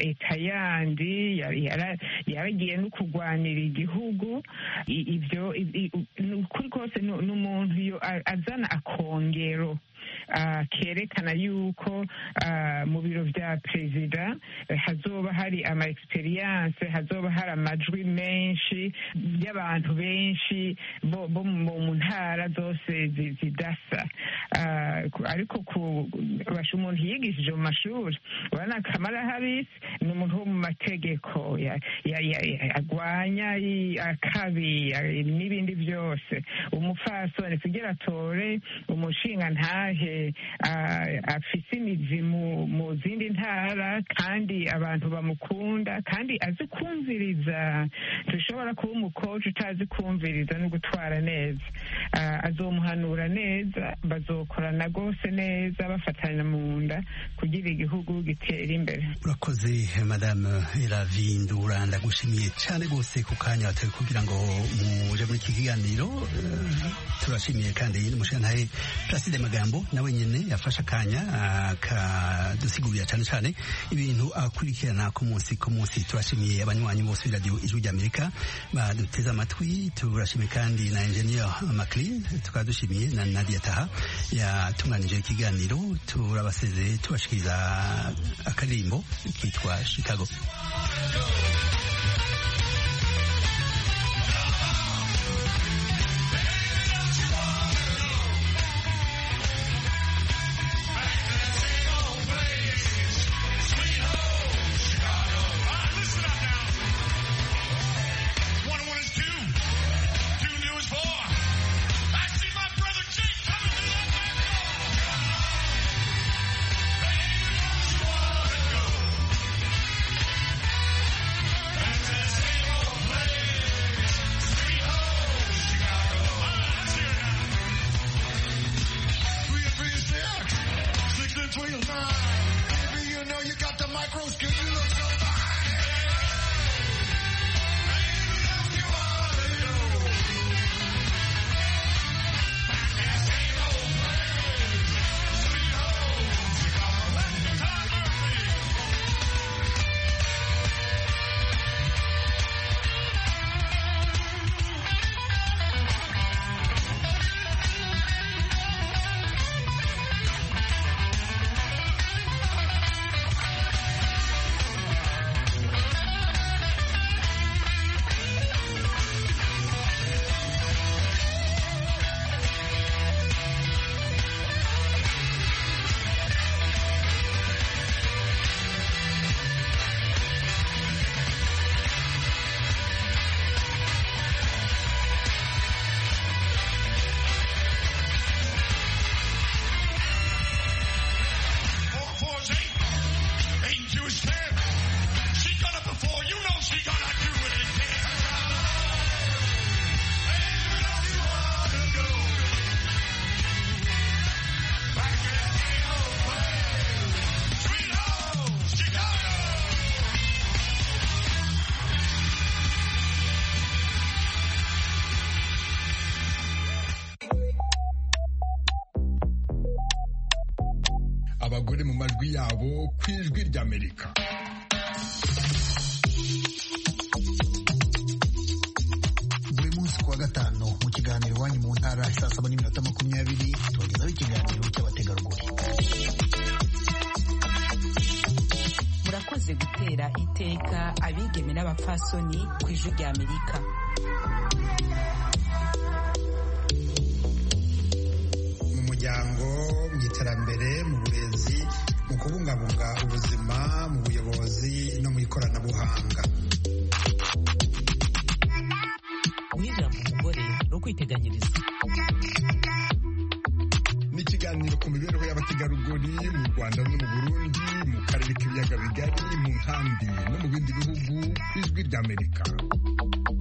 eta yandi yaragiye no kurwanira igihugu. Ibyo kuri kose n'umuntu azana akongero kerekana yuko mu biro vya perezida hazoba hari ama experience, hazoba hari amajwi menshi y'abantu benshi bo mu ntara zose zidasa. Ariko basha umuntu yigishije mu mashuri, urabona Kamala Harris ni umuntu wo mu mategeko agwanya akabi n'ibindi byose. Umupfasoni kugira atore umushinga ntahe afise imizi mu zindi ntara kandi abantu bamukunda kandi azi kumviriza. Dushobora kuba umukoci utazi kumviriza no gutwara neza. Azomuhanura neza, bazokorana rwose neza bafatanya mu nda kugira igihugu gitera imbere. Urakoze Madame Elavindura, ndagushimiye cyane rwose ku kanya wataye kugira ngo muje muri iki kiganiro. Turashimiye kandi n'umushingantahe Placide Magambo nawe nyene yafashe akanya akadusigurira cyane cyane ibintu akurikirana ku munsi. Turashimiye abanywanyi bose b'iradiyo Ijwi ry'Amerika baduteze amatwi. Turashimiye kandi na Engineer Maclean, tukaba dushimiye na Nadia Taha yatunganije ikiganiro. Turabasezeye tubashikiriza akaririmbo kitwa Chicago. abagore mu majwi yabo ku Ijwi ry'Amerika. Buri munsi kuwa gatanu mu kiganiro iwanyu mu ntara saa 7:20 tubagezaho ikiganiro cy'abategarugori. Murakoze gutera iteka abigeme n'abapfasoni ku Ijwi ry'Amerika. Mu muryango, mu iterambere, mu burezi, mu kubungabunga ubuzima, mu buyobozi no mu ikoranabuhanga. Guhirira mu mugore no kwiteganyiriza. Ni ikiganiro ku mibereho y'abategarugori mu Rwanda no mu Burundi, mu karere k'ibiyaga bigari, mu nkambi no mu bindi bihugu. Ijwi ry'Amerika.